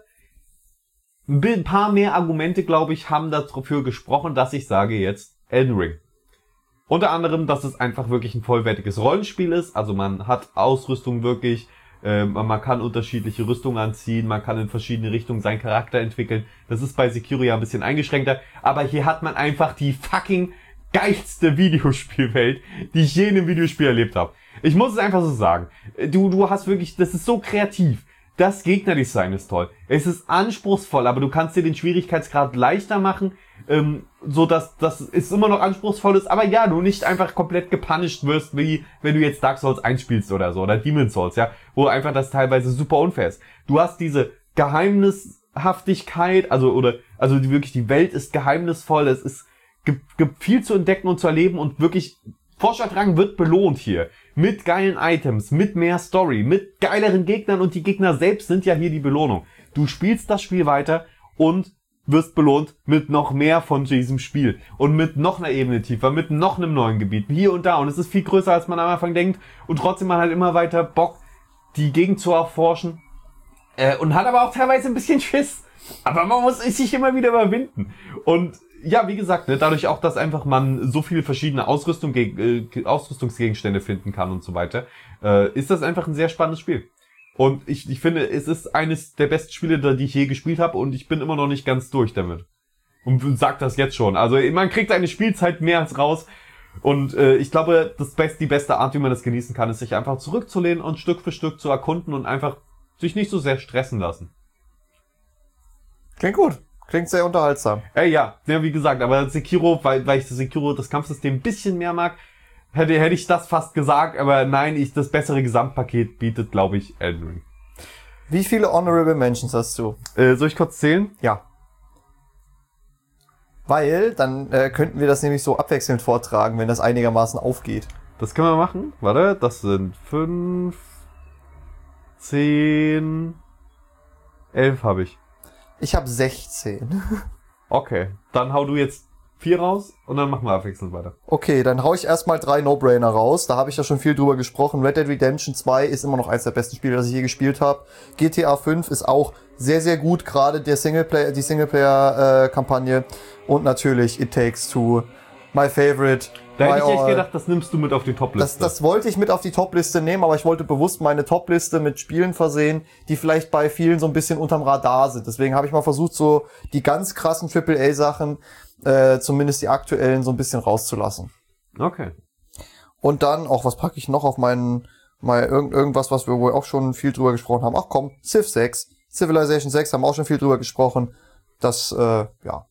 ein paar mehr Argumente, glaube ich, haben dafür gesprochen, dass ich sage jetzt Elden Ring. Unter anderem, dass es einfach wirklich ein vollwertiges Rollenspiel ist. Also man hat Ausrüstung wirklich, äh, man kann unterschiedliche Rüstungen anziehen, man kann in verschiedene Richtungen seinen Charakter entwickeln. Das ist bei Sekiro ja ein bisschen eingeschränkter. Aber hier hat man einfach die fucking geilste Videospielwelt, die ich je in einem Videospiel erlebt habe. Ich muss es einfach so sagen. Du, du hast wirklich, das ist so kreativ. Das Gegnerdesign ist toll. Es ist anspruchsvoll, aber du kannst dir den Schwierigkeitsgrad leichter machen, ähm, so dass das ist immer noch anspruchsvoll ist, aber ja, du nicht einfach komplett gepunished wirst, wie wenn du jetzt Dark Souls einspielst oder so, oder Demon's Souls, ja, wo einfach das teilweise super unfair ist. Du hast diese Geheimnishaftigkeit, also oder also die, wirklich die Welt ist geheimnisvoll, es ist gibt, gibt viel zu entdecken und zu erleben und wirklich Forscherdrang wird belohnt hier. Mit geilen Items, mit mehr Story, mit geileren Gegnern und die Gegner selbst sind ja hier die Belohnung. Du spielst das Spiel weiter und wirst belohnt mit noch mehr von diesem Spiel. Und mit noch einer Ebene tiefer, mit noch einem neuen Gebiet, hier und da. Und es ist viel größer, als man am Anfang denkt. Und trotzdem hat man halt immer weiter Bock, die Gegend zu erforschen. Äh, und hat aber auch teilweise ein bisschen Schiss. Aber man muss sich immer wieder überwinden. Und ja, wie gesagt, ne, dadurch auch, dass einfach man so viele verschiedene Ausrüstung, äh, Ausrüstungsgegenstände finden kann und so weiter, äh, ist das einfach ein sehr spannendes Spiel. Und ich, ich finde, es ist eines der besten Spiele, die ich je gespielt habe und ich bin immer noch nicht ganz durch damit. Und sag das jetzt schon. Also man kriegt eine Spielzeit mehr als raus und äh, ich glaube, das best, die beste Art, wie man das genießen kann, ist sich einfach zurückzulehnen und Stück für Stück zu erkunden und einfach sich nicht so sehr stressen lassen. Klingt gut. Klingt sehr unterhaltsam. Äh, ja, ja, wie gesagt, aber Sekiro, weil, weil ich das Sekiro, das Kampfsystem ein bisschen mehr mag, hätte, hätte ich das fast gesagt, aber nein, ich, das bessere Gesamtpaket bietet, glaube ich, Elden Ring. Wie viele Honorable Mentions hast du? Äh, soll ich kurz zählen? Ja. Weil, dann äh, könnten wir das nämlich so abwechselnd vortragen, wenn das einigermaßen aufgeht. Das können wir machen. Warte, das sind fünf, zehn, elf habe ich. Ich habe sechzehn. Okay, dann hau du jetzt vier raus und dann machen wir abwechselnd weiter. Okay, dann hau ich erstmal drei No-Brainer raus. Da habe ich ja schon viel drüber gesprochen. Red Dead Redemption zwei ist immer noch eins der besten Spiele, das ich je gespielt habe. G T A fünf ist auch sehr, sehr gut, gerade der Singleplayer, die Singleplayer-Kampagne. Und natürlich It Takes Two, my favorite. Da hätte my ich echt all. gedacht, das nimmst du mit auf die Top-Liste. Das, das wollte ich mit auf die Top-Liste nehmen, aber ich wollte bewusst meine Top-Liste mit Spielen versehen, die vielleicht bei vielen so ein bisschen unterm Radar sind. Deswegen habe ich mal versucht, so die ganz krassen Triple A Sachen, äh, zumindest die aktuellen, so ein bisschen rauszulassen. Okay. Und dann, auch was packe ich noch auf meinen, mal irgend, irgendwas, was wir wohl auch schon viel drüber gesprochen haben. Ach komm, Civ sechs, Civilization sechs haben wir auch schon viel drüber gesprochen. Das, äh, ja.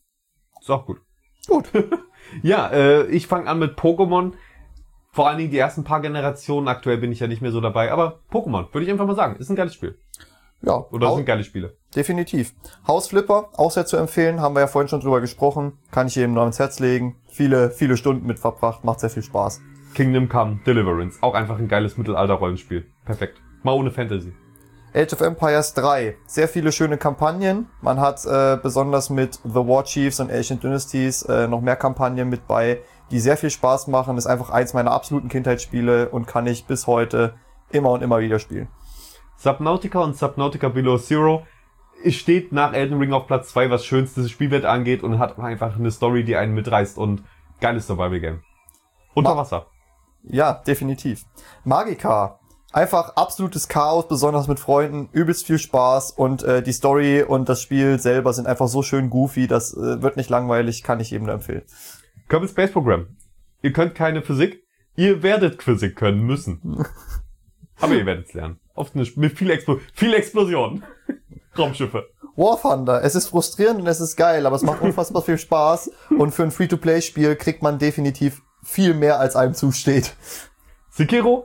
Ist auch gut. Gut. Ja, äh, ich fange an mit Pokémon. Vor allen Dingen die ersten paar Generationen. Aktuell bin ich ja nicht mehr so dabei. Aber Pokémon, würde ich einfach mal sagen, ist ein geiles Spiel. Ja. Oder Hau- sind geile Spiele. Definitiv. Hausflipper, auch sehr zu empfehlen, haben wir ja vorhin schon drüber gesprochen. Kann ich jedem nur ans Herz legen. Viele, viele Stunden mit verbracht, macht sehr viel Spaß. Kingdom Come Deliverance. Auch einfach ein geiles Mittelalter-Rollenspiel. Perfekt. Mal ohne Fantasy. Age of Empires drei. Sehr viele schöne Kampagnen. Man hat äh, besonders mit The War Chiefs und Ancient Dynasties äh, noch mehr Kampagnen mit bei, die sehr viel Spaß machen. Ist einfach eins meiner absoluten Kindheitsspiele und kann ich bis heute immer und immer wieder spielen. Subnautica und Subnautica Below Zero steht nach Elden Ring auf Platz zwei, was schönstes Spielwert angeht und hat einfach eine Story, die einen mitreißt und geiles Survival-Game. Unter Ma- Wasser. Ja, definitiv. Magica. Einfach absolutes Chaos, besonders mit Freunden, übelst viel Spaß und äh, die Story und das Spiel selber sind einfach so schön goofy, das äh, wird nicht langweilig, kann ich jedem nur empfehlen. Kerbal Space Program. Ihr könnt keine Physik, ihr werdet Physik können müssen. Aber ihr werdet es lernen. Oft eine, mit viel, Explo viel Explosion. Raumschiffe. War Thunder, es ist frustrierend und es ist geil, aber es macht unfassbar viel Spaß und für ein Free-to-Play-Spiel kriegt man definitiv viel mehr, als einem zusteht. Sekiro,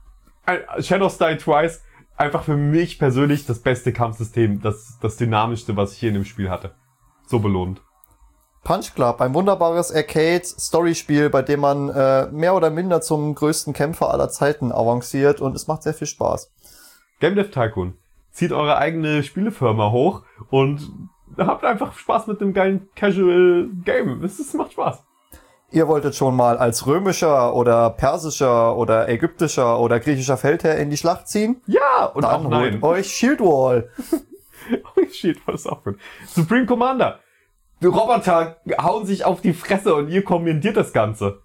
Shadows Die Twice, einfach für mich persönlich das beste Kampfsystem, das, das dynamischste, was ich hier in dem Spiel hatte. So belohnt. Punch Club, ein wunderbares Arcade-Story-Spiel, bei dem man äh, mehr oder minder zum größten Kämpfer aller Zeiten avanciert und es macht sehr viel Spaß. Game Dev Tycoon. Zieht eure eigene Spielefirma hoch und habt einfach Spaß mit dem geilen Casual Game. Es ist, macht Spaß. Ihr wolltet schon mal als römischer oder persischer oder ägyptischer oder griechischer Feldherr in die Schlacht ziehen? Ja, und auch Dann nein. holt euch Shield Wall. Oh, shit, was ist auch gut. Supreme Commander. Die Roboter hauen sich auf die Fresse und ihr kommentiert das Ganze.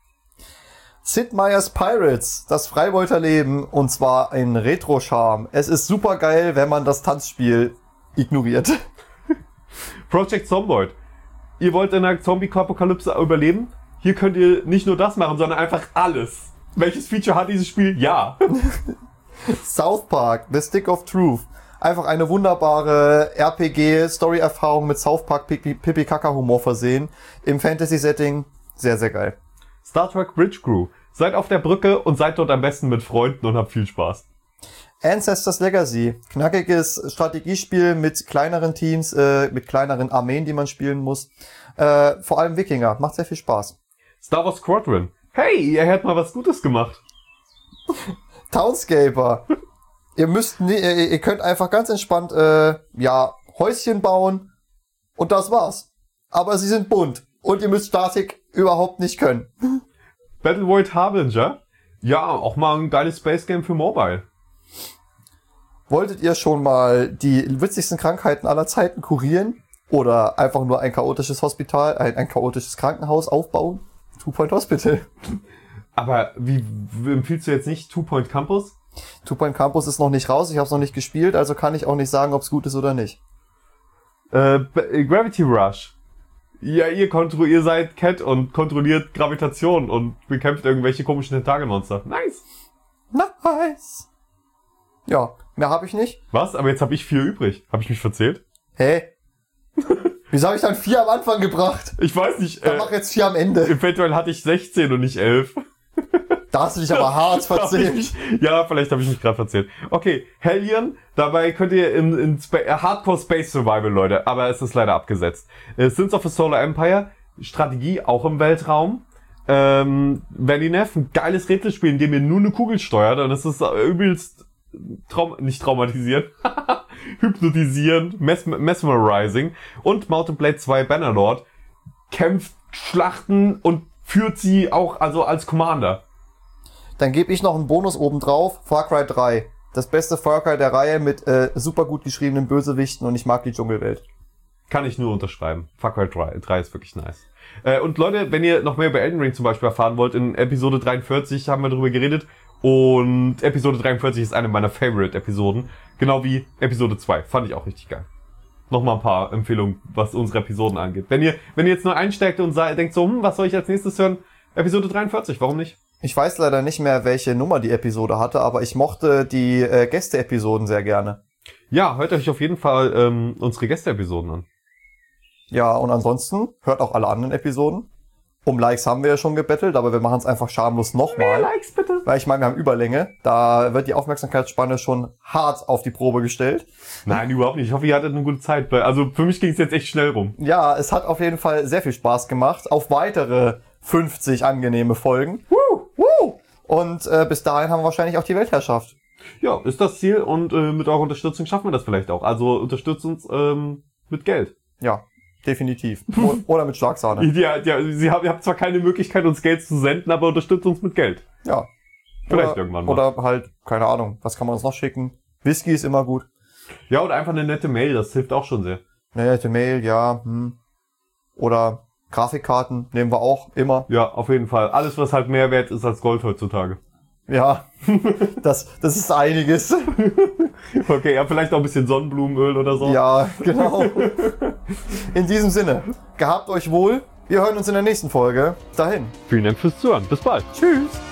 Sid Meier's Pirates, das Freibeuterleben, und zwar in Retro-Charme. Es ist super geil, wenn man das Tanzspiel ignoriert. Project Zomboid. Ihr wollt in einer Zombie-Apokalypse überleben? Hier könnt ihr nicht nur das machen, sondern einfach alles. Welches Feature hat dieses Spiel? Ja. South Park, The Stick of Truth. Einfach eine wunderbare R P G-Story-Erfahrung mit South Park Pipi-Kaka-Humor versehen. Im Fantasy-Setting sehr, sehr geil. Star Trek Bridge Crew. Seid auf der Brücke und seid dort am besten mit Freunden und habt viel Spaß. Ancestors Legacy. Knackiges Strategiespiel mit kleineren Teams, äh, mit kleineren Armeen, die man spielen muss. Äh, vor allem Wikinger. Macht sehr viel Spaß. Star Wars Squadron. Hey, ihr hättet mal was Gutes gemacht. Townscaper. Ihr müsst, nie, ihr, ihr könnt einfach ganz entspannt, äh, ja, Häuschen bauen und das war's. Aber sie sind bunt und ihr müsst Statik überhaupt nicht können. Battle Void Harbinger. Ja, auch mal ein geiles Space Game für Mobile. Wolltet ihr schon mal die witzigsten Krankheiten aller Zeiten kurieren? Oder einfach nur ein chaotisches Hospital, ein, ein chaotisches Krankenhaus aufbauen? Two Point Hospital. Aber wie, wie empfiehlst du jetzt nicht Two Point Campus? Two Point Campus ist noch nicht raus, ich habe es noch nicht gespielt, also kann ich auch nicht sagen, ob es gut ist oder nicht. Äh, B- Gravity Rush. Ja, ihr kontro ihr seid Cat und kontrolliert Gravitation und bekämpft irgendwelche komischen Tentakelmonster. Nice. Nice. Ja, mehr habe ich nicht. Was? Aber jetzt habe ich vier übrig. Habe ich mich verzählt? Hä? Wieso habe ich dann vier am Anfang gebracht? Ich weiß nicht. Dann Äh, mach jetzt vier am Ende. eventuell hatte ich sechzehn und nicht elf. Da hast du dich aber hart Hab ich verzählt. mich, ja, vielleicht habe ich mich gerade verzählt. Okay, Hellion, dabei könnt ihr in, in Spa äh, Hardcore Space Survival, Leute, aber es ist leider abgesetzt. Äh, Sins of a Solar Empire, Strategie auch im Weltraum. Ähm, Valinev, ein geiles Rätselspiel, in dem ihr nur eine Kugel steuert und es ist äh, übelst traum nicht traumatisierend, hypnotisierend, mes mesmerizing. Und Mountain Blade zwei Bannerlord. kämpft Schlachten und führt sie auch also als Commander. Dann gebe ich noch einen Bonus obendrauf. Far Cry drei. Das beste Far Cry der Reihe mit äh, super gut geschriebenen Bösewichten und ich mag die Dschungelwelt. Kann ich nur unterschreiben. Far Cry drei ist wirklich nice. Äh, und Leute, wenn ihr noch mehr über Elden Ring zum Beispiel erfahren wollt, in Episode dreiundvierzig haben wir darüber geredet. Und Episode dreiundvierzig ist eine meiner Favorite-Episoden. Genau wie Episode zwei. Fand ich auch richtig geil. Nochmal ein paar Empfehlungen, was unsere Episoden angeht. Wenn ihr, wenn ihr jetzt neu einsteigt und denkt so, hm, was soll ich als nächstes hören? Episode dreiundvierzig, warum nicht? Ich weiß leider nicht mehr, welche Nummer die Episode hatte, aber ich mochte die äh, Gäste-Episoden sehr gerne. Ja, hört euch auf jeden Fall ähm, unsere Gäste-Episoden an. Ja, und ansonsten hört auch alle anderen Episoden. Um Likes haben wir ja schon gebettelt, aber wir machen es einfach schamlos nochmal. Mehr Likes bitte. Weil ich meine, wir haben Überlänge. Da wird die Aufmerksamkeitsspanne schon hart auf die Probe gestellt. Nein, überhaupt nicht. Ich hoffe, ihr hattet eine gute Zeit. Also für mich ging es jetzt echt schnell rum. Ja, es hat auf jeden Fall sehr viel Spaß gemacht. Auf weitere fünfzig angenehme Folgen. Woo, woo. Und äh, bis dahin haben wir wahrscheinlich auch die Weltherrschaft. Ja, ist das Ziel und äh, mit eurer Unterstützung schaffen wir das vielleicht auch. Also unterstützt uns ähm, mit Geld. Ja. Definitiv. Oder mit Schlagsahne. Ja, ja, sie haben, ihr habt zwar keine Möglichkeit, uns Geld zu senden, aber unterstützt uns mit Geld. Ja. Vielleicht oder, irgendwann mal. Oder halt, keine Ahnung, was kann man uns noch schicken? Whisky ist immer gut. Ja, oder einfach eine nette Mail, das hilft auch schon sehr. Eine nette Mail, ja. Hm. Oder Grafikkarten nehmen wir auch immer. Ja, auf jeden Fall. Alles, was halt mehr wert ist als Gold heutzutage. Ja, das, das ist einiges. Okay, ja, vielleicht auch ein bisschen Sonnenblumenöl oder so. Ja, genau. In diesem Sinne, gehabt euch wohl. Wir hören uns in der nächsten Folge. Dahin. Vielen Dank fürs Zuhören. Bis bald. Tschüss.